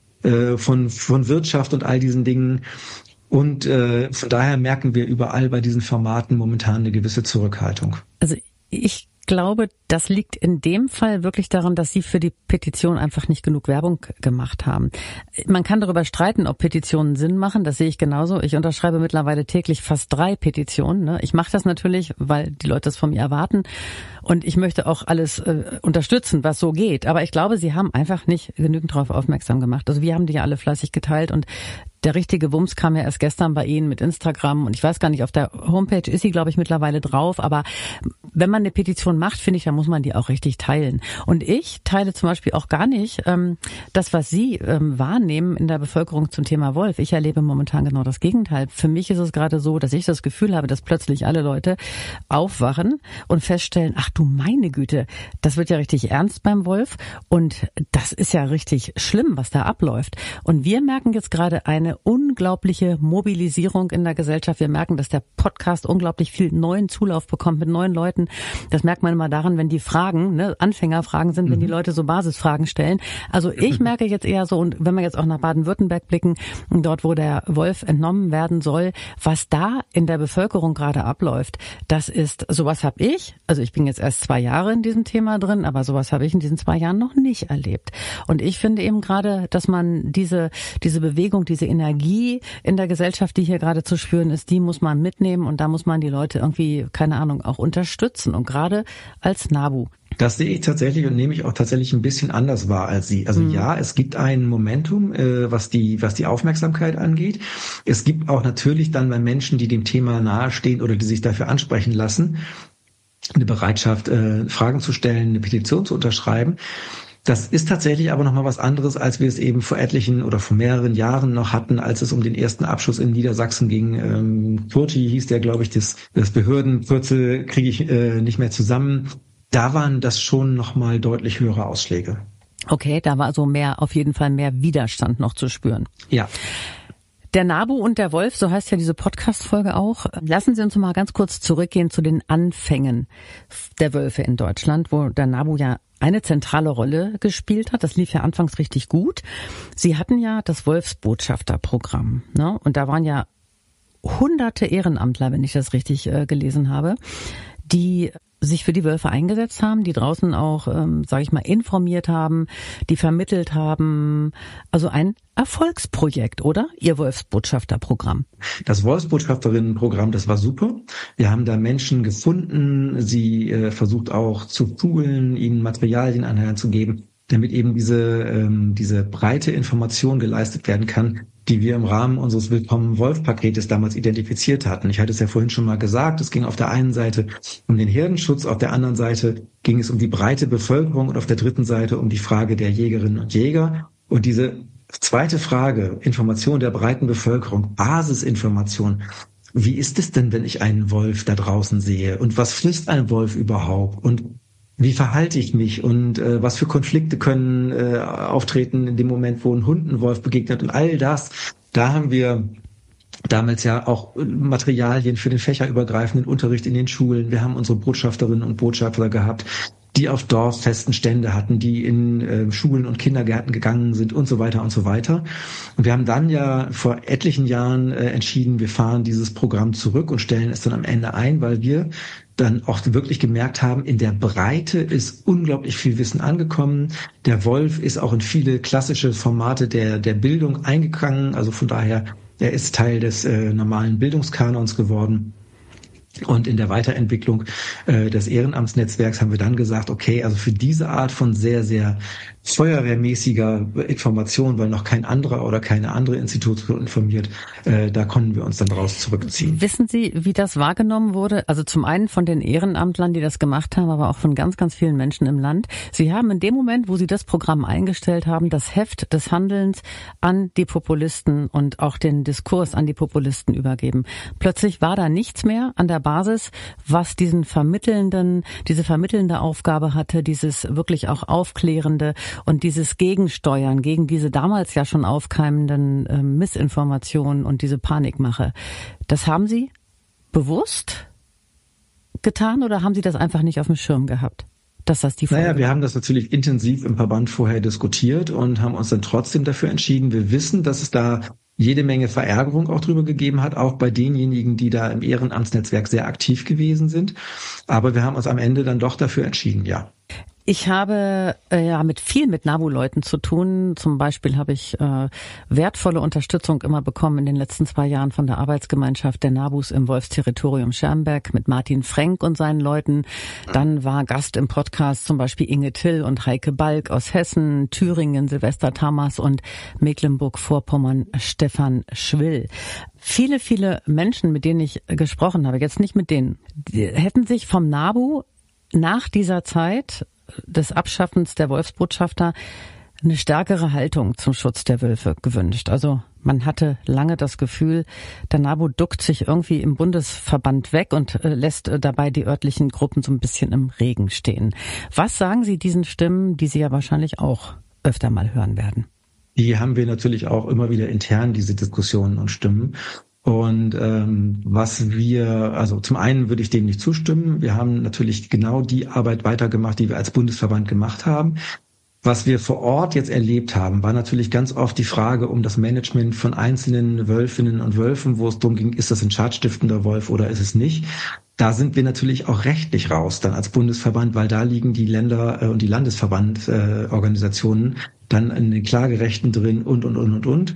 von Wirtschaft und all diesen Dingen. Und von daher merken wir überall bei diesen Formaten momentan eine gewisse Zurückhaltung. Also ich glaube, das liegt in dem Fall wirklich daran, dass Sie für die Petition einfach nicht genug Werbung gemacht haben. Man kann darüber streiten, ob Petitionen Sinn machen. Das sehe ich genauso. Ich unterschreibe mittlerweile täglich fast 3 Petitionen. Ne? Ich mache das natürlich, weil die Leute das von mir erwarten. Und ich möchte auch alles unterstützen, was so geht. Aber ich glaube, Sie haben einfach nicht genügend darauf aufmerksam gemacht. Also wir haben die ja alle fleißig geteilt und der richtige Wumms kam ja erst gestern bei Ihnen mit Instagram und ich weiß gar nicht, auf der Homepage ist sie, glaube ich, mittlerweile drauf, aber wenn man eine Petition macht, finde ich, dann muss man die auch richtig teilen. Und ich teile zum Beispiel auch gar nicht das, was Sie wahrnehmen in der Bevölkerung zum Thema Wolf. Ich erlebe momentan genau das Gegenteil. Für mich ist es gerade so, dass ich das Gefühl habe, dass plötzlich alle Leute aufwachen und feststellen, ach du meine Güte, das wird ja richtig ernst beim Wolf und das ist ja richtig schlimm, was da abläuft. Und wir merken jetzt gerade eine unglaubliche Mobilisierung in der Gesellschaft. Wir merken, dass der Podcast unglaublich viel neuen Zulauf bekommt mit neuen Leuten. Das merkt man immer daran, wenn die Fragen, Anfängerfragen sind, wenn die Leute so Basisfragen stellen. Also ich merke jetzt eher so, und wenn wir jetzt auch nach Baden-Württemberg blicken, dort, wo der Wolf entnommen werden soll, was da in der Bevölkerung gerade abläuft, das ist, sowas habe ich, also ich bin jetzt erst 2 Jahre in diesem Thema drin, aber sowas habe ich in diesen 2 Jahren noch nicht erlebt. Und ich finde eben gerade, dass man diese Bewegung, diese Energie in der Gesellschaft, die hier gerade zu spüren ist, die muss man mitnehmen und da muss man die Leute irgendwie, keine Ahnung, auch unterstützen. Und gerade als NABU. Das sehe ich tatsächlich und nehme ich auch tatsächlich ein bisschen anders wahr als Sie. Also ja, es gibt ein Momentum, was die Aufmerksamkeit angeht. Es gibt auch natürlich dann bei Menschen, die dem Thema nahestehen oder die sich dafür ansprechen lassen, eine Bereitschaft, Fragen zu stellen, eine Petition zu unterschreiben. Das ist tatsächlich aber nochmal was anderes, als wir es eben vor etlichen oder vor mehreren Jahren noch hatten, als es um den ersten Abschuss in Niedersachsen ging. Kurti hieß der, glaube ich, das Behördenkürzel kriege ich nicht mehr zusammen. Da waren das schon nochmal deutlich höhere Ausschläge. Okay, da war also auf jeden Fall mehr Widerstand noch zu spüren. Ja. Der Nabu und der Wolf, so heißt ja diese Podcast-Folge auch. Lassen Sie uns mal ganz kurz zurückgehen zu den Anfängen der Wölfe in Deutschland, wo der Nabu ja eine zentrale Rolle gespielt hat. Das lief ja anfangs richtig gut. Sie hatten ja das Wolfsbotschafterprogramm, ne? Und da waren ja hunderte Ehrenamtler, wenn ich das richtig gelesen habe, die sich für die Wölfe eingesetzt haben, die draußen auch, informiert haben, die vermittelt haben. Also ein Erfolgsprojekt, oder? Ihr Wolfsbotschafterprogramm. Das Wolfsbotschafterinnenprogramm, das war super. Wir haben da Menschen gefunden, sie versucht auch zu schulen, ihnen Materialien an die Hand zu geben, damit eben diese breite Information geleistet werden kann, die wir im Rahmen unseres Willkommen-Wolf-Paketes damals identifiziert hatten. Ich hatte es ja vorhin schon mal gesagt, es ging auf der einen Seite um den Herdenschutz, auf der anderen Seite ging es um die breite Bevölkerung und auf der dritten Seite um die Frage der Jägerinnen und Jäger. Und diese zweite Frage, Information der breiten Bevölkerung, Basisinformation, wie ist es denn, wenn ich einen Wolf da draußen sehe? Und was frisst ein Wolf überhaupt? Und wie verhalte ich mich und was für Konflikte können auftreten in dem Moment, wo ein Hund einen Wolf begegnet und all das. Da haben wir damals ja auch Materialien für den fächerübergreifenden Unterricht in den Schulen. Wir haben unsere Botschafterinnen und Botschafter gehabt, die auf Dorffesten Stände hatten, die in Schulen und Kindergärten gegangen sind und so weiter und so weiter. Und wir haben dann ja vor etlichen Jahren entschieden, wir fahren dieses Programm zurück und stellen es dann am Ende ein, weil wir dann auch wirklich gemerkt haben, in der Breite ist unglaublich viel Wissen angekommen. Der Wolf ist auch in viele klassische Formate der Bildung eingegangen. Also von daher, er ist Teil des normalen Bildungskanons geworden. Und in der Weiterentwicklung des Ehrenamtsnetzwerks haben wir dann gesagt, okay, also für diese Art von sehr, sehr feuerwehrmäßiger Information, weil noch kein anderer oder keine andere Institution informiert, da konnten wir uns dann daraus zurückziehen. Wissen Sie, wie das wahrgenommen wurde? Also zum einen von den Ehrenamtlern, die das gemacht haben, aber auch von ganz, ganz vielen Menschen im Land. Sie haben in dem Moment, wo Sie das Programm eingestellt haben, das Heft des Handelns an die Populisten und auch den Diskurs an die Populisten übergeben. Plötzlich war da nichts mehr an der Basis, was diese vermittelnde Aufgabe hatte, dieses wirklich auch aufklärende und dieses Gegensteuern gegen diese damals ja schon aufkeimenden Missinformationen und diese Panikmache. Das haben Sie bewusst getan oder haben Sie das einfach nicht auf dem Schirm gehabt? Wir haben das natürlich intensiv im Verband vorher diskutiert und haben uns dann trotzdem dafür entschieden. Wir wissen, dass es da jede Menge Verärgerung auch drüber gegeben hat, auch bei denjenigen, die da im Ehrenamtsnetzwerk sehr aktiv gewesen sind. Aber wir haben uns am Ende dann doch dafür entschieden, ja. Ich habe mit NABU-Leuten zu tun. Zum Beispiel habe ich wertvolle Unterstützung immer bekommen in den letzten 2 Jahren von der Arbeitsgemeinschaft der NABUs im Wolfsterritorium Schermberg mit Martin Frenk und seinen Leuten. Dann war Gast im Podcast zum Beispiel Inge Till und Heike Balk aus Hessen, Thüringen Silvester Tamas und Mecklenburg-Vorpommern Stefan Schwill. Viele, viele Menschen, mit denen ich gesprochen habe, jetzt nicht mit denen, die hätten sich vom NABU nach dieser Zeit des Abschaffens der Wolfsbotschafter eine stärkere Haltung zum Schutz der Wölfe gewünscht. Also man hatte lange das Gefühl, der NABU duckt sich irgendwie im Bundesverband weg und lässt dabei die örtlichen Gruppen so ein bisschen im Regen stehen. Was sagen Sie diesen Stimmen, die Sie ja wahrscheinlich auch öfter mal hören werden? Die haben wir natürlich auch immer wieder intern, diese Diskussionen und Stimmen. Und zum einen würde ich dem nicht zustimmen. Wir haben natürlich genau die Arbeit weitergemacht, die wir als Bundesverband gemacht haben. Was wir vor Ort jetzt erlebt haben, war natürlich ganz oft die Frage um das Management von einzelnen Wölfinnen und Wölfen, wo es darum ging, ist das ein schadstiftender Wolf oder ist es nicht. Da sind wir natürlich auch rechtlich raus dann als Bundesverband, weil da liegen die Länder und die Landesverbandorganisationen dann in den Klagerechten drin und.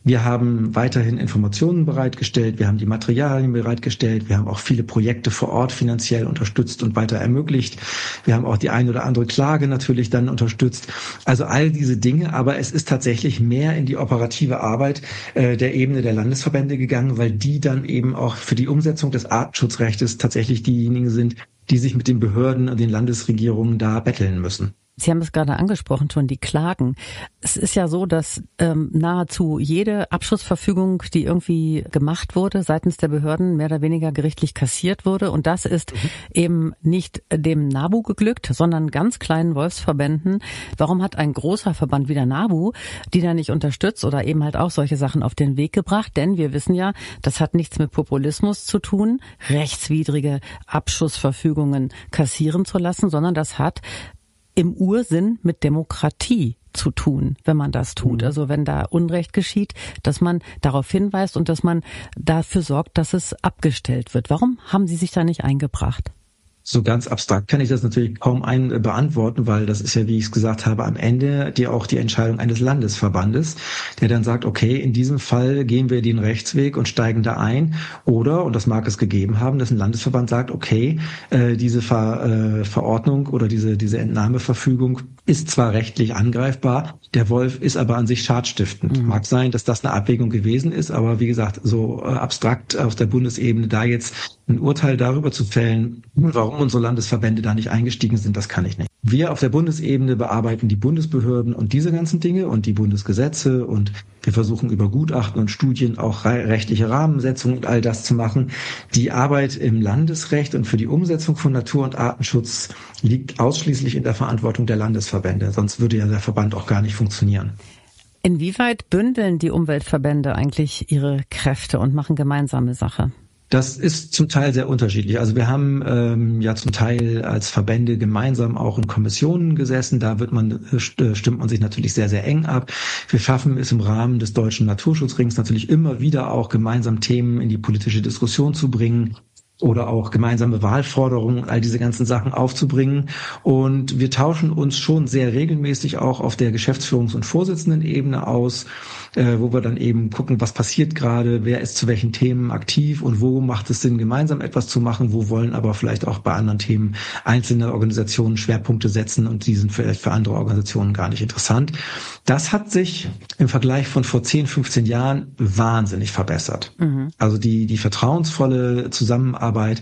Wir haben weiterhin Informationen bereitgestellt, wir haben die Materialien bereitgestellt, wir haben auch viele Projekte vor Ort finanziell unterstützt und weiter ermöglicht. Wir haben auch die ein oder andere Klage natürlich dann unterstützt. Also all diese Dinge, aber es ist tatsächlich mehr in die operative Arbeit der Ebene der Landesverbände gegangen, weil die dann eben auch für die Umsetzung des Artenschutzrechtes tatsächlich diejenigen sind, die sich mit den Behörden und den Landesregierungen da betteln müssen. Sie haben es gerade angesprochen, schon die Klagen. Es ist ja so, dass nahezu jede Abschussverfügung, die irgendwie gemacht wurde, seitens der Behörden mehr oder weniger gerichtlich kassiert wurde. Und das ist eben nicht dem NABU geglückt, sondern ganz kleinen Wolfsverbänden. Warum hat ein großer Verband wie der NABU die da nicht unterstützt oder eben halt auch solche Sachen auf den Weg gebracht? Denn wir wissen ja, das hat nichts mit Populismus zu tun, rechtswidrige Abschussverfügungen kassieren zu lassen, sondern das hat im Ursinn mit Demokratie zu tun, wenn man das tut. Also wenn da Unrecht geschieht, dass man darauf hinweist und dass man dafür sorgt, dass es abgestellt wird. Warum haben Sie sich da nicht eingebracht? So ganz abstrakt kann ich das natürlich kaum beantworten, weil das ist ja, wie ich es gesagt habe, am Ende auch die Entscheidung eines Landesverbandes, der dann sagt, okay, in diesem Fall gehen wir den Rechtsweg und steigen da ein. Oder, und das mag es gegeben haben, dass ein Landesverband sagt, okay, diese Verordnung oder diese Entnahmeverfügung ist zwar rechtlich angreifbar, der Wolf ist aber an sich schadstiftend. Mag sein, dass das eine Abwägung gewesen ist, aber wie gesagt, so abstrakt auf der Bundesebene da jetzt ein Urteil darüber zu fällen, warum unsere Landesverbände da nicht eingestiegen sind, das kann ich nicht. Wir auf der Bundesebene bearbeiten die Bundesbehörden und diese ganzen Dinge und die Bundesgesetze und wir versuchen über Gutachten und Studien auch rechtliche Rahmensetzungen und all das zu machen. Die Arbeit im Landesrecht und für die Umsetzung von Natur- und Artenschutz liegt ausschließlich in der Verantwortung der Landesverbände. Sonst würde ja der Verband auch gar nicht funktionieren. Inwieweit bündeln die Umweltverbände eigentlich ihre Kräfte und machen gemeinsame Sache? Das ist zum Teil sehr unterschiedlich. Also wir haben ja zum Teil als Verbände gemeinsam auch in Kommissionen gesessen. Da stimmt man sich natürlich sehr, sehr eng ab. Wir schaffen es im Rahmen des Deutschen Naturschutzrings natürlich immer wieder auch gemeinsam Themen in die politische Diskussion zu bringen oder auch gemeinsame Wahlforderungen, all diese ganzen Sachen aufzubringen. Und wir tauschen uns schon sehr regelmäßig auch auf der Geschäftsführungs- und Vorsitzendenebene aus, wo wir dann eben gucken, was passiert gerade, wer ist zu welchen Themen aktiv und wo macht es Sinn, gemeinsam etwas zu machen, wo wollen aber vielleicht auch bei anderen Themen einzelne Organisationen Schwerpunkte setzen und die sind vielleicht für andere Organisationen gar nicht interessant. Das hat sich im Vergleich von vor 10, 15 Jahren wahnsinnig verbessert. Also die vertrauensvolle Zusammenarbeit,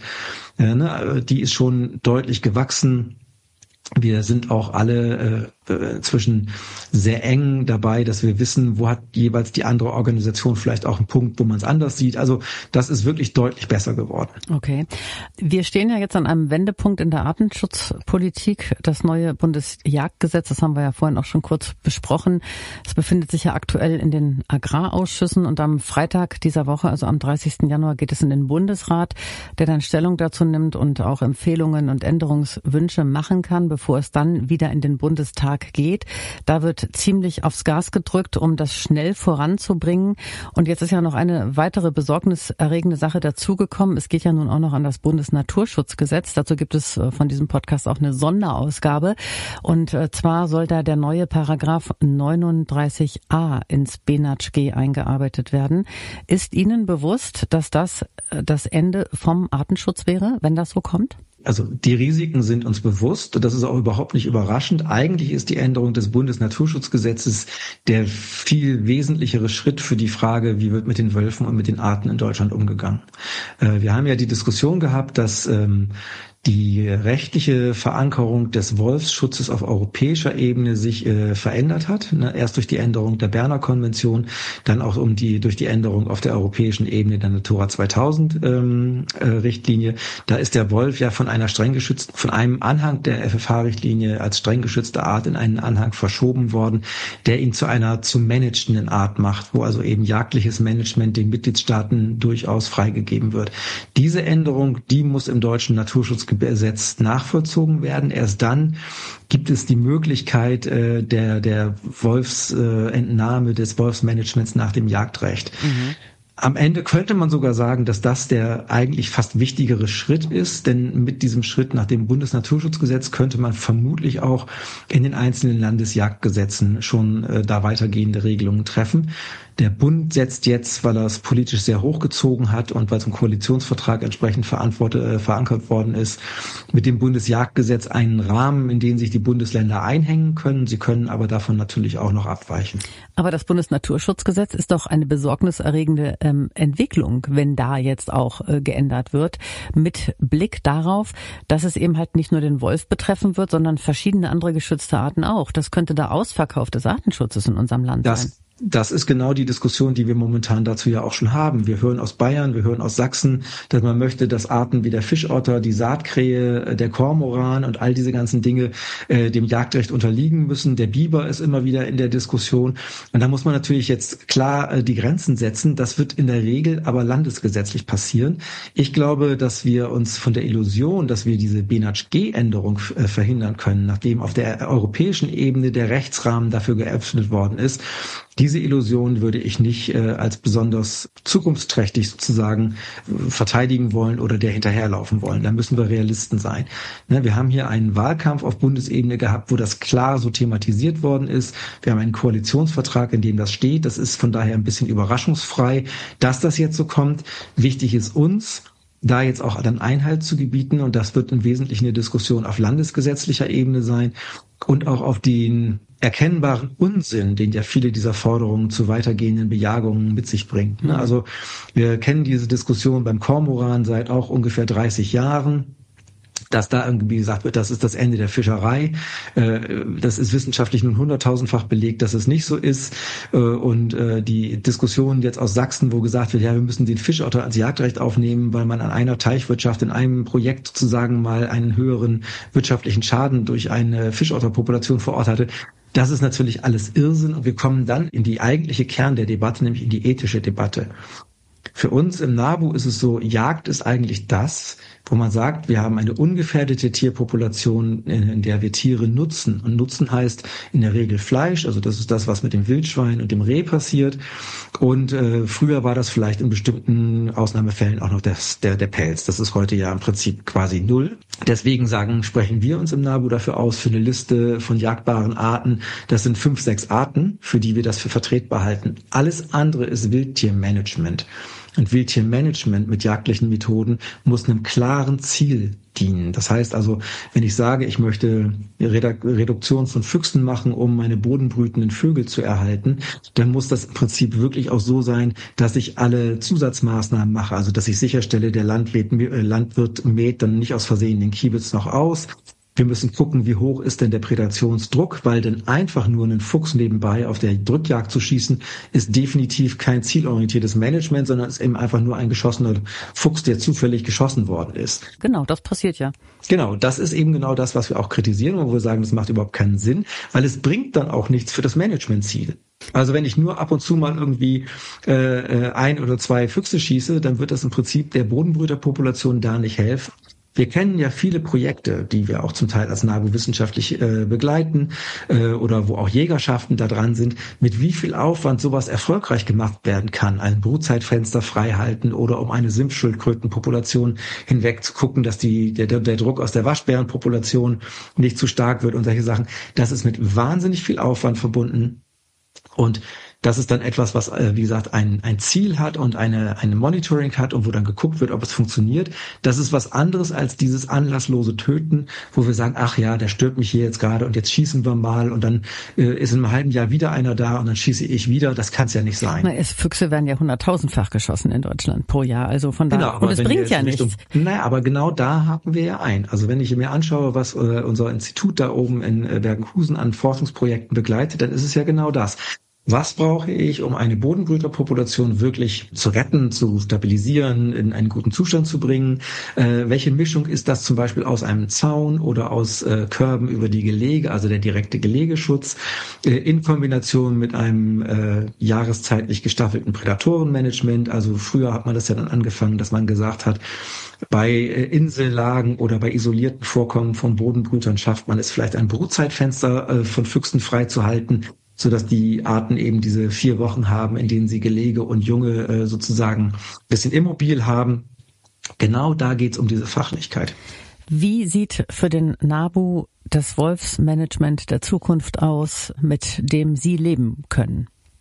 die ist schon deutlich gewachsen. Wir sind auch alle inzwischen sehr eng dabei, dass wir wissen, wo hat jeweils die andere Organisation vielleicht auch einen Punkt, wo man es anders sieht. Also das ist wirklich deutlich besser geworden. Okay. Wir stehen ja jetzt an einem Wendepunkt in der Artenschutzpolitik. Das neue Bundesjagdgesetz, das haben wir ja vorhin auch schon kurz besprochen. Es befindet sich ja aktuell in den Agrarausschüssen und am Freitag dieser Woche, also am 30. Januar, geht es in den Bundesrat, der dann Stellung dazu nimmt und auch Empfehlungen und Änderungswünsche machen kann, bevor es dann wieder in den Bundestag geht. Da wird ziemlich aufs Gas gedrückt, um das schnell voranzubringen. Und jetzt ist ja noch eine weitere besorgniserregende Sache dazugekommen. Es geht ja nun auch noch an das Bundesnaturschutzgesetz. Dazu gibt es von diesem Podcast auch eine Sonderausgabe. Und zwar soll da der neue Paragraph 39a ins BNatschG eingearbeitet werden. Ist Ihnen bewusst, dass das das Ende vom Artenschutz wäre, wenn das so kommt? Also die Risiken sind uns bewusst und das ist auch überhaupt nicht überraschend. Eigentlich ist die Änderung des Bundesnaturschutzgesetzes der viel wesentlichere Schritt für die Frage, wie wird mit den Wölfen und mit den Arten in Deutschland umgegangen. Wir haben ja die Diskussion gehabt, dass die rechtliche Verankerung des Wolfsschutzes auf europäischer Ebene sich verändert hat. Erst durch die Änderung der Berner Konvention, dann auch durch die Änderung auf der europäischen Ebene der Natura 2000 Richtlinie. Da ist der Wolf ja von einem Anhang der FFH-Richtlinie als streng geschützte Art in einen Anhang verschoben worden, der ihn zu einer zu managenden Art macht, wo also eben jagdliches Management den Mitgliedstaaten durchaus freigegeben wird. Diese Änderung, die muss im deutschen Naturschutzgesetz nachvollzogen werden. Erst dann gibt es die Möglichkeit der Wolfsentnahme, des Wolfsmanagements nach dem Jagdrecht. Am Ende könnte man sogar sagen, dass das der eigentlich fast wichtigere Schritt ist, denn mit diesem Schritt nach dem Bundesnaturschutzgesetz könnte man vermutlich auch in den einzelnen Landesjagdgesetzen schon da weitergehende Regelungen treffen. Der Bund setzt jetzt, weil er es politisch sehr hochgezogen hat und weil es im Koalitionsvertrag entsprechend verankert worden ist, mit dem Bundesjagdgesetz einen Rahmen, in den sich die Bundesländer einhängen können. Sie können aber davon natürlich auch noch abweichen. Aber das Bundesnaturschutzgesetz ist doch eine besorgniserregende Entwicklung, wenn da jetzt auch geändert wird, mit Blick darauf, dass es eben halt nicht nur den Wolf betreffen wird, sondern verschiedene andere geschützte Arten auch. Das könnte der Ausverkauf des Artenschutzes in unserem Land sein. Das ist genau die Diskussion, die wir momentan dazu ja auch schon haben. Wir hören aus Bayern, wir hören aus Sachsen, dass man möchte, dass Arten wie der Fischotter, die Saatkrähe, der Kormoran und all diese ganzen Dinge dem Jagdrecht unterliegen müssen. Der Biber ist immer wieder in der Diskussion. Und da muss man natürlich jetzt klar die Grenzen setzen. Das wird in der Regel aber landesgesetzlich passieren. Ich glaube, dass wir uns von der Illusion, dass wir diese BNHG-Änderung verhindern können, nachdem auf der europäischen Ebene der Rechtsrahmen dafür geöffnet worden ist, diese Illusion würde ich nicht als besonders zukunftsträchtig sozusagen verteidigen wollen oder der hinterherlaufen wollen. Da müssen wir Realisten sein. Wir haben hier einen Wahlkampf auf Bundesebene gehabt, wo das klar so thematisiert worden ist. Wir haben einen Koalitionsvertrag, in dem das steht. Das ist von daher ein bisschen überraschungsfrei, dass das jetzt so kommt. Wichtig ist uns, da jetzt auch dann Einhalt zu gebieten, und das wird im Wesentlichen eine Diskussion auf landesgesetzlicher Ebene sein und auch auf den erkennbaren Unsinn, den ja viele dieser Forderungen zu weitergehenden Bejagungen mit sich bringt. Also wir kennen diese Diskussion beim Kormoran seit auch ungefähr 30 Jahren. Dass da irgendwie gesagt wird, das ist das Ende der Fischerei. Das ist wissenschaftlich nun 100.000-fach belegt, dass es nicht so ist. Und die Diskussion jetzt aus Sachsen, wo gesagt wird, ja, wir müssen den Fischotter als Jagdrecht aufnehmen, weil man an einer Teichwirtschaft in einem Projekt sozusagen mal einen höheren wirtschaftlichen Schaden durch eine Fischotterpopulation vor Ort hatte. Das ist natürlich alles Irrsinn, und wir kommen dann in die eigentliche Kern der Debatte, nämlich in die ethische Debatte. Für uns im NABU ist es so, Jagd ist eigentlich das, wo man sagt, wir haben eine ungefährdete Tierpopulation, in der wir Tiere nutzen. Und nutzen heißt in der Regel Fleisch, also das ist das, was mit dem Wildschwein und dem Reh passiert. Und früher war das vielleicht in bestimmten Ausnahmefällen auch noch der Pelz. Das ist heute ja im Prinzip quasi null. Deswegen sprechen wir uns im NABU dafür aus, für eine Liste von jagdbaren Arten. Das sind 5, 6 Arten, für die wir das für vertretbar halten. Alles andere ist Wildtiermanagement. Und Wildtiermanagement mit jagdlichen Methoden muss einem klaren Ziel dienen. Das heißt also, wenn ich sage, ich möchte Reduktion von Füchsen machen, um meine bodenbrütenden Vögel zu erhalten, dann muss das im Prinzip wirklich auch so sein, dass ich alle Zusatzmaßnahmen mache. Also dass ich sicherstelle, der Landwirt mäht dann nicht aus Versehen den Kiebitz noch aus. Wir müssen gucken, wie hoch ist denn der Prädationsdruck, weil denn einfach nur einen Fuchs nebenbei auf der Drückjagd zu schießen, ist definitiv kein zielorientiertes Management, sondern ist eben einfach nur ein geschossener Fuchs, der zufällig geschossen worden ist. Genau, das passiert ja. Genau, das ist eben genau das, was wir auch kritisieren, wo wir sagen, das macht überhaupt keinen Sinn, weil es bringt dann auch nichts für das Managementziel. Also wenn ich nur ab und zu mal irgendwie 1 oder 2 Füchse schieße, dann wird das im Prinzip der Bodenbrüterpopulation da nicht helfen. Wir kennen ja viele Projekte, die wir auch zum Teil als NABU wissenschaftlich begleiten oder wo auch Jägerschaften da dran sind, mit wie viel Aufwand sowas erfolgreich gemacht werden kann. Ein Brutzeitfenster freihalten oder um eine Sumpfschildkrötenpopulation hinweg zu gucken, dass der Druck aus der Waschbärenpopulation nicht zu stark wird und solche Sachen. Das ist mit wahnsinnig viel Aufwand verbunden. Und das ist dann etwas, was, wie gesagt, ein Ziel hat und eine Monitoring hat und wo dann geguckt wird, ob es funktioniert. Das ist was anderes als dieses anlasslose Töten, wo wir sagen, ach ja, der stört mich hier jetzt gerade und jetzt schießen wir mal und dann ist in einem halben Jahr wieder einer da und dann schieße ich wieder. Das kann es ja nicht sein. Füchse werden ja 100.000-fach geschossen in Deutschland pro Jahr. Also von daher, genau, und es bringt ja nichts. Aber genau da haken wir ja ein. Also wenn ich mir anschaue, was unser Institut da oben in Bergenhusen an Forschungsprojekten begleitet, dann ist es ja genau das. Was brauche ich, um eine Bodenbrüterpopulation wirklich zu retten, zu stabilisieren, in einen guten Zustand zu bringen? Welche Mischung ist das zum Beispiel aus einem Zaun oder aus Körben über die Gelege, also der direkte Gelegeschutz, in Kombination mit einem jahreszeitlich gestaffelten Prädatorenmanagement? Also früher hat man das ja dann angefangen, dass man gesagt hat, bei Insellagen oder bei isolierten Vorkommen von Bodenbrütern schafft man es vielleicht, ein Brutzeitfenster von Füchsen freizuhalten, sodass die Arten eben diese 4 Wochen haben, in denen sie Gelege und Junge sozusagen ein bisschen immobil haben. Genau da geht's um diese Fachlichkeit. Wie sieht für den NABU das Wolfsmanagement der Zukunft aus, mit dem Sie leben können?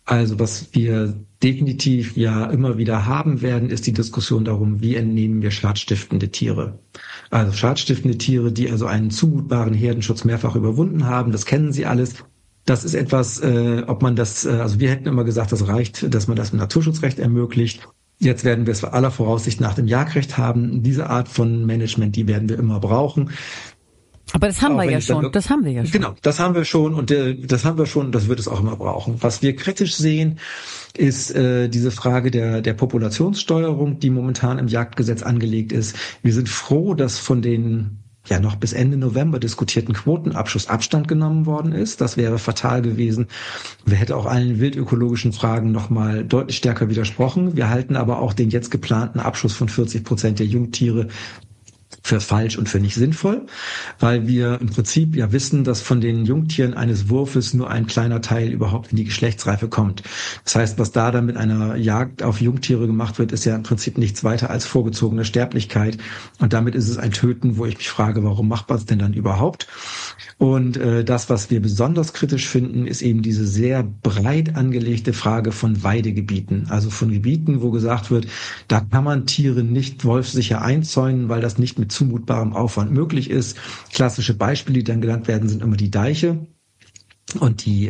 Also was wir definitiv ja immer wieder haben werden, ist die Diskussion darum, wie entnehmen wir schadstiftende Tiere. Also schadstiftende Tiere, die also einen zumutbaren Herdenschutz mehrfach überwunden haben, das kennen Sie alles. Das ist etwas, ob man das, also wir hätten immer gesagt, das reicht, dass man das im Naturschutzrecht ermöglicht. Jetzt werden wir es aller Voraussicht nach dem Jagdrecht haben. Diese Art von Management, die werden wir immer brauchen. Aber das haben wir ja schon. Das haben wir ja schon. Genau, das haben wir schon und das wird es auch immer brauchen. Was wir kritisch sehen, ist diese Frage der Populationssteuerung, die momentan im Jagdgesetz angelegt ist. Wir sind froh, dass von den noch bis Ende November diskutierten Quotenabschuss Abstand genommen worden ist. Das wäre fatal gewesen. Wir hätten auch allen wildökologischen Fragen nochmal deutlich stärker widersprochen. Wir halten aber auch den jetzt geplanten Abschuss von 40% der Jungtiere für falsch und für nicht sinnvoll, weil wir im Prinzip ja wissen, dass von den Jungtieren eines Wurfes nur ein kleiner Teil überhaupt in die Geschlechtsreife kommt. Das heißt, was da dann mit einer Jagd auf Jungtiere gemacht wird, ist ja im Prinzip nichts weiter als vorgezogene Sterblichkeit. Und damit ist es ein Töten, wo ich mich frage, warum macht man es denn dann überhaupt? Und das, was wir besonders kritisch finden, ist eben diese sehr breit angelegte Frage von Weidegebieten. Also von Gebieten, wo gesagt wird, da kann man Tiere nicht wolfsicher einzäunen, weil das nicht mit zumutbarem Aufwand möglich ist. Klassische Beispiele, die dann genannt werden, sind immer die Deiche und die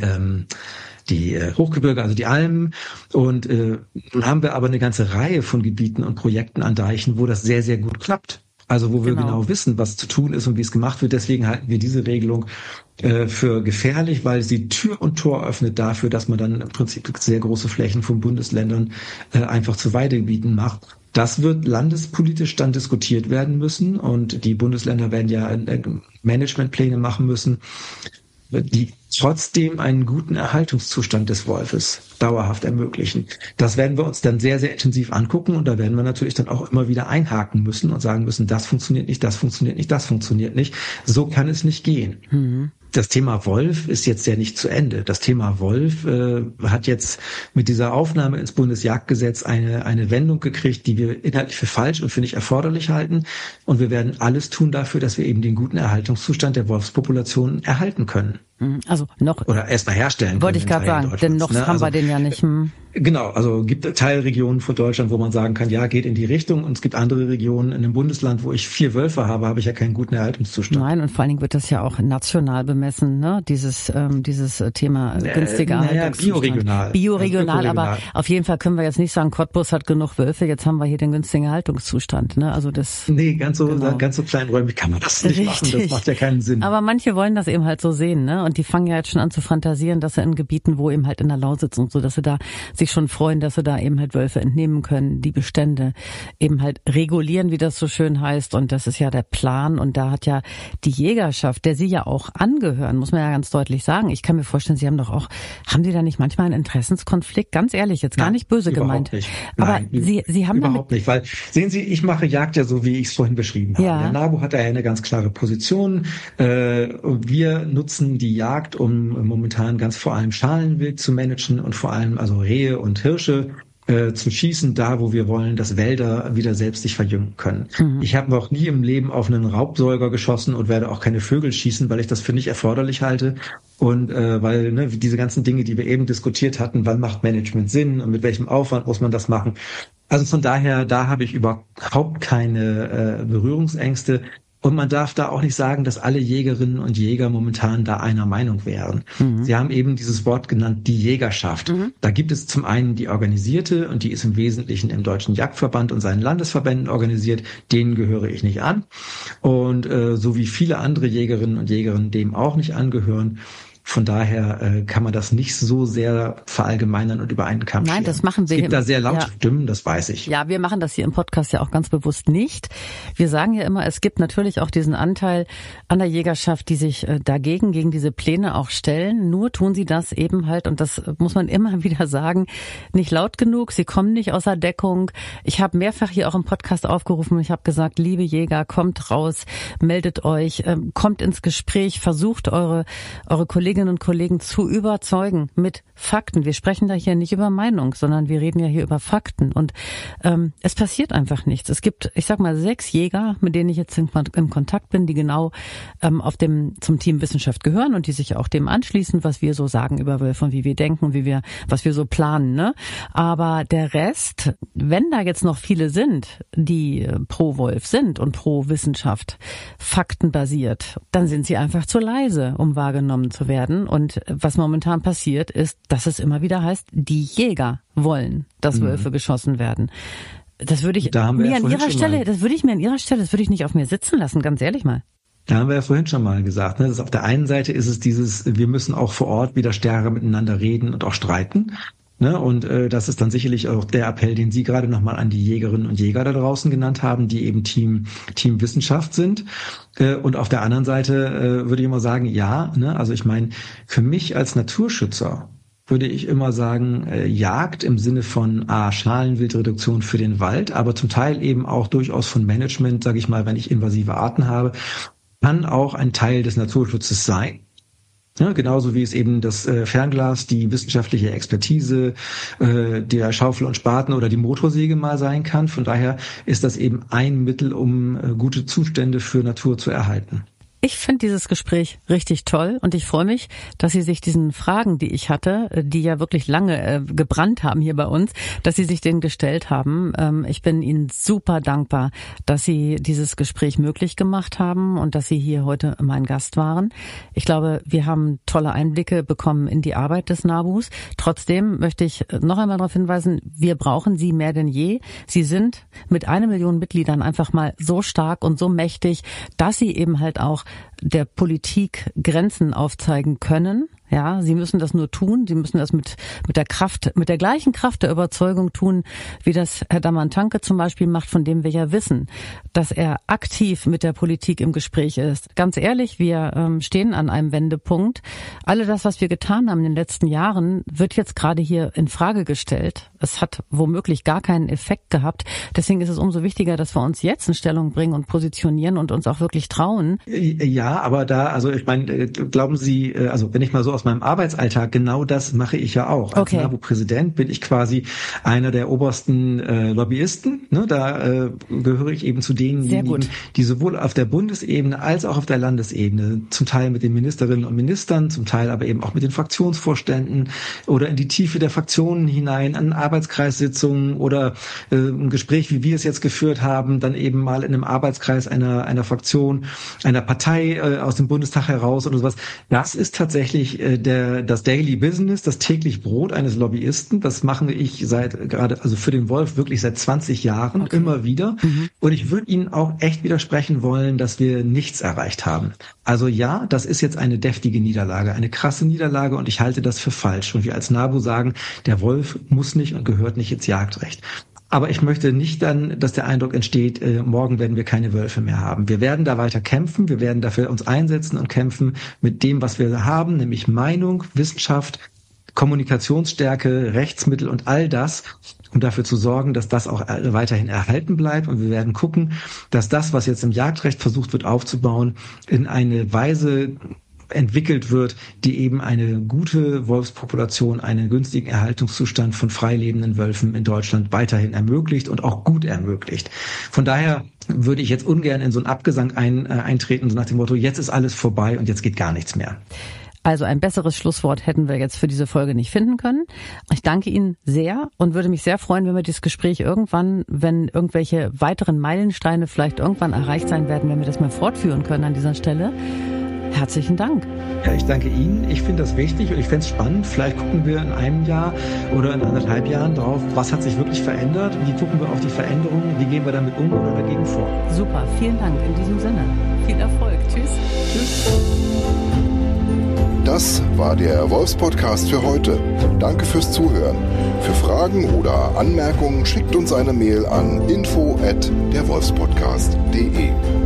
Hochgebirge, also die Almen. Und nun haben wir aber eine ganze Reihe von Gebieten und Projekten an Deichen, wo das sehr, sehr gut klappt. Also wo wir genau wissen, was zu tun ist und wie es gemacht wird. Deswegen halten wir diese Regelung für gefährlich, weil sie Tür und Tor öffnet dafür, dass man dann im Prinzip sehr große Flächen von Bundesländern einfach zu Weidegebieten macht. Das wird landespolitisch dann diskutiert werden müssen und die Bundesländer werden ja Managementpläne machen müssen, die trotzdem einen guten Erhaltungszustand des Wolfes dauerhaft ermöglichen. Das werden wir uns dann sehr, sehr intensiv angucken und da werden wir natürlich dann auch immer wieder einhaken müssen und sagen müssen, das funktioniert nicht, das funktioniert nicht, das funktioniert nicht. So kann es nicht gehen. Mhm. Das Thema Wolf ist jetzt ja nicht zu Ende. Das Thema Wolf hat jetzt mit dieser Aufnahme ins Bundesjagdgesetz eine Wendung gekriegt, die wir inhaltlich für falsch und für nicht erforderlich halten. Und wir werden alles tun dafür, dass wir eben den guten Erhaltungszustand der Wolfspopulation erhalten können. Also noch. Oder erstmal herstellen. Wollte ich gerade sagen, denn noch haben wir den ja nicht. Genau, also gibt Teilregionen von Deutschland, wo man sagen kann, ja, geht in die Richtung. Und es gibt andere Regionen in einem Bundesland, wo ich 4 Wölfe habe ich ja keinen guten Erhaltungszustand. Nein, und vor allen Dingen wird das ja auch national bemessen, ne? Dieses Thema günstiger Erhaltungszustand. Bioregional, aber auf jeden Fall können wir jetzt nicht sagen, Cottbus hat genug Wölfe, jetzt haben wir hier den günstigen Erhaltungszustand, ne? Also das. Nee, ganz so kleinräumig kann man das nicht machen, das macht ja keinen Sinn. Aber manche wollen das eben halt so sehen, ne? Und die fangen ja jetzt schon an zu fantasieren, dass sie in Gebieten, wo eben halt in der Lausitz und so, dass sie da sich schon freuen, dass sie da eben halt Wölfe entnehmen können, die Bestände eben halt regulieren, wie das so schön heißt. Und das ist ja der Plan. Und da hat ja die Jägerschaft, der Sie ja auch angehören, muss man ja ganz deutlich sagen. Ich kann mir vorstellen, Sie haben Sie da nicht manchmal einen Interessenskonflikt? Ganz ehrlich, jetzt gar nicht böse gemeint. Nicht. Aber Sie haben überhaupt nicht, weil sehen Sie, ich mache Jagd ja so, wie ich es vorhin beschrieben habe. Ja. Der NABU hat da ja eine ganz klare Position. Und wir nutzen die Jagd, um momentan ganz vor allem Schalenwild zu managen und vor allem also Rehe und Hirsche zu schießen, da wo wir wollen, dass Wälder wieder selbst sich verjüngen können. Mhm. Ich habe noch nie im Leben auf einen Raubsäuger geschossen und werde auch keine Vögel schießen, weil ich das für nicht erforderlich halte. Und weil diese ganzen Dinge, die wir eben diskutiert hatten, wann macht Management Sinn und mit welchem Aufwand muss man das machen. Also von daher, da habe ich überhaupt keine Berührungsängste. Und man darf da auch nicht sagen, dass alle Jägerinnen und Jäger momentan da einer Meinung wären. Mhm. Sie haben eben dieses Wort genannt, die Jägerschaft. Mhm. Da gibt es zum einen die organisierte und die ist im Wesentlichen im Deutschen Jagdverband und seinen Landesverbänden organisiert. Denen gehöre ich nicht an. Und so wie viele andere Jägerinnen und Jäger dem auch nicht angehören. Von daher kann man das nicht so sehr verallgemeinern und über einen Kamm scheren. Nein, das machen wir. Es gibt da sehr laute Stimmen, das weiß ich. Ja, wir machen das hier im Podcast ja auch ganz bewusst nicht. Wir sagen ja immer, es gibt natürlich auch diesen Anteil an der Jägerschaft, die sich gegen diese Pläne auch stellen. Nur tun sie das eben halt, und das muss man immer wieder sagen, nicht laut genug. Sie kommen nicht außer Deckung. Ich habe mehrfach hier auch im Podcast aufgerufen und ich habe gesagt, liebe Jäger, kommt raus, meldet euch, kommt ins Gespräch, versucht eure Kollegen Kolleginnen und Kollegen zu überzeugen mit Fakten. Wir sprechen da hier nicht über Meinung, sondern wir reden ja hier über Fakten. Und es passiert einfach nichts. Es gibt, ich sag mal, 6 Jäger, mit denen ich jetzt in Kontakt bin, die genau zum Team Wissenschaft gehören und die sich auch dem anschließen, was wir so sagen über Wölfe und wie wir denken und was wir so planen. Ne? Aber der Rest, wenn da jetzt noch viele sind, die pro Wolf sind und pro Wissenschaft, faktenbasiert, dann sind sie einfach zu leise, um wahrgenommen zu werden. Und was momentan passiert, ist, dass es immer wieder heißt, die Jäger wollen, dass Wölfe geschossen werden. Das würde ich mir an ihrer Stelle, das würde ich nicht auf mir sitzen lassen, ganz ehrlich mal. Da haben wir ja vorhin schon mal gesagt, ne? Dass auf der einen Seite ist es wir müssen auch vor Ort wieder stärker miteinander reden und auch streiten. Ne, und das ist dann sicherlich auch der Appell, den Sie gerade nochmal an die Jägerinnen und Jäger da draußen genannt haben, die eben Team Wissenschaft sind. Und auf der anderen Seite würde ich immer sagen, ja, ne, also ich meine, für mich als Naturschützer würde ich immer sagen, Jagd im Sinne von Schalenwildreduktion für den Wald, aber zum Teil eben auch durchaus von Management, sage ich mal, wenn ich invasive Arten habe, kann auch ein Teil des Naturschutzes sein. Ja, genauso wie es eben das Fernglas, die wissenschaftliche Expertise, der Schaufel und Spaten oder die Motorsäge mal sein kann. Von daher ist das eben ein Mittel, um gute Zustände für Natur zu erhalten. Ich finde dieses Gespräch richtig toll und ich freue mich, dass Sie sich diesen Fragen, die ich hatte, die ja wirklich lange gebrannt haben hier bei uns, dass Sie sich denen gestellt haben. Ich bin Ihnen super dankbar, dass Sie dieses Gespräch möglich gemacht haben und dass Sie hier heute mein Gast waren. Ich glaube, wir haben tolle Einblicke bekommen in die Arbeit des NABUs. Trotzdem möchte ich noch einmal darauf hinweisen, wir brauchen Sie mehr denn je. Sie sind mit 1 Million Mitgliedern einfach mal so stark und so mächtig, dass Sie eben halt auch der Politik Grenzen aufzeigen können. Ja, sie müssen das nur tun. Sie müssen das mit der gleichen Kraft der Überzeugung tun, wie das Herr Damantanke zum Beispiel macht, von dem wir ja wissen, dass er aktiv mit der Politik im Gespräch ist. Ganz ehrlich, wir stehen an einem Wendepunkt. All das, was wir getan haben in den letzten Jahren, wird jetzt gerade hier in Frage gestellt. Es hat womöglich gar keinen Effekt gehabt. Deswegen ist es umso wichtiger, dass wir uns jetzt in Stellung bringen und positionieren und uns auch wirklich trauen. Ja, aber also ich meine, glauben Sie, also wenn ich mal so aus meinem Arbeitsalltag, genau das mache ich ja auch. Als NABU-Präsident bin ich quasi einer der obersten Lobbyisten. Ne? Da gehöre ich eben zu denjenigen, die sowohl auf der Bundesebene als auch auf der Landesebene, zum Teil mit den Ministerinnen und Ministern, zum Teil aber eben auch mit den Fraktionsvorständen oder in die Tiefe der Fraktionen hinein, an Arbeitskreissitzungen oder ein Gespräch, wie wir es jetzt geführt haben, dann eben mal in einem Arbeitskreis einer Fraktion, einer Partei aus dem Bundestag heraus oder sowas. Das ist tatsächlich das Daily Business, das täglich Brot eines Lobbyisten. Das mache ich also für den Wolf wirklich seit 20 Jahren immer wieder. Und ich würde Ihnen auch echt widersprechen wollen, dass wir nichts erreicht haben. Also ja, das ist jetzt eine deftige Niederlage, eine krasse Niederlage und ich halte das für falsch. Und wir als NABU sagen, der Wolf muss nicht und gehört nicht ins Jagdrecht. Aber ich möchte nicht dann, dass der Eindruck entsteht, morgen werden wir keine Wölfe mehr haben. Wir werden da weiter kämpfen, wir werden dafür uns einsetzen und kämpfen mit dem, was wir haben, nämlich Meinung, Wissenschaft, Kommunikationsstärke, Rechtsmittel und all das, um dafür zu sorgen, dass das auch weiterhin erhalten bleibt. Und wir werden gucken, dass das, was jetzt im Jagdrecht versucht wird aufzubauen, in eine Weise entwickelt wird, die eben eine gute Wolfspopulation, einen günstigen Erhaltungszustand von freilebenden Wölfen in Deutschland weiterhin ermöglicht und auch gut ermöglicht. Von daher würde ich jetzt ungern in so einen Abgesang eintreten, so nach dem Motto, jetzt ist alles vorbei und jetzt geht gar nichts mehr. Also ein besseres Schlusswort hätten wir jetzt für diese Folge nicht finden können. Ich danke Ihnen sehr und würde mich sehr freuen, wenn wir dieses Gespräch irgendwann, wenn irgendwelche weiteren Meilensteine vielleicht irgendwann erreicht sein werden, wenn wir das mal fortführen können an dieser Stelle. Herzlichen Dank. Ja, ich danke Ihnen. Ich finde das wichtig und ich fände es spannend. Vielleicht gucken wir in einem Jahr oder in 1,5 Jahren drauf, was hat sich wirklich verändert, wie gucken wir auf die Veränderungen, wie gehen wir damit um oder dagegen vor. Super, vielen Dank in diesem Sinne. Viel Erfolg. Tschüss. Tschüss. Das war der Wolfspodcast für heute. Danke fürs Zuhören. Für Fragen oder Anmerkungen schickt uns eine Mail an info@derwolfspodcast.de.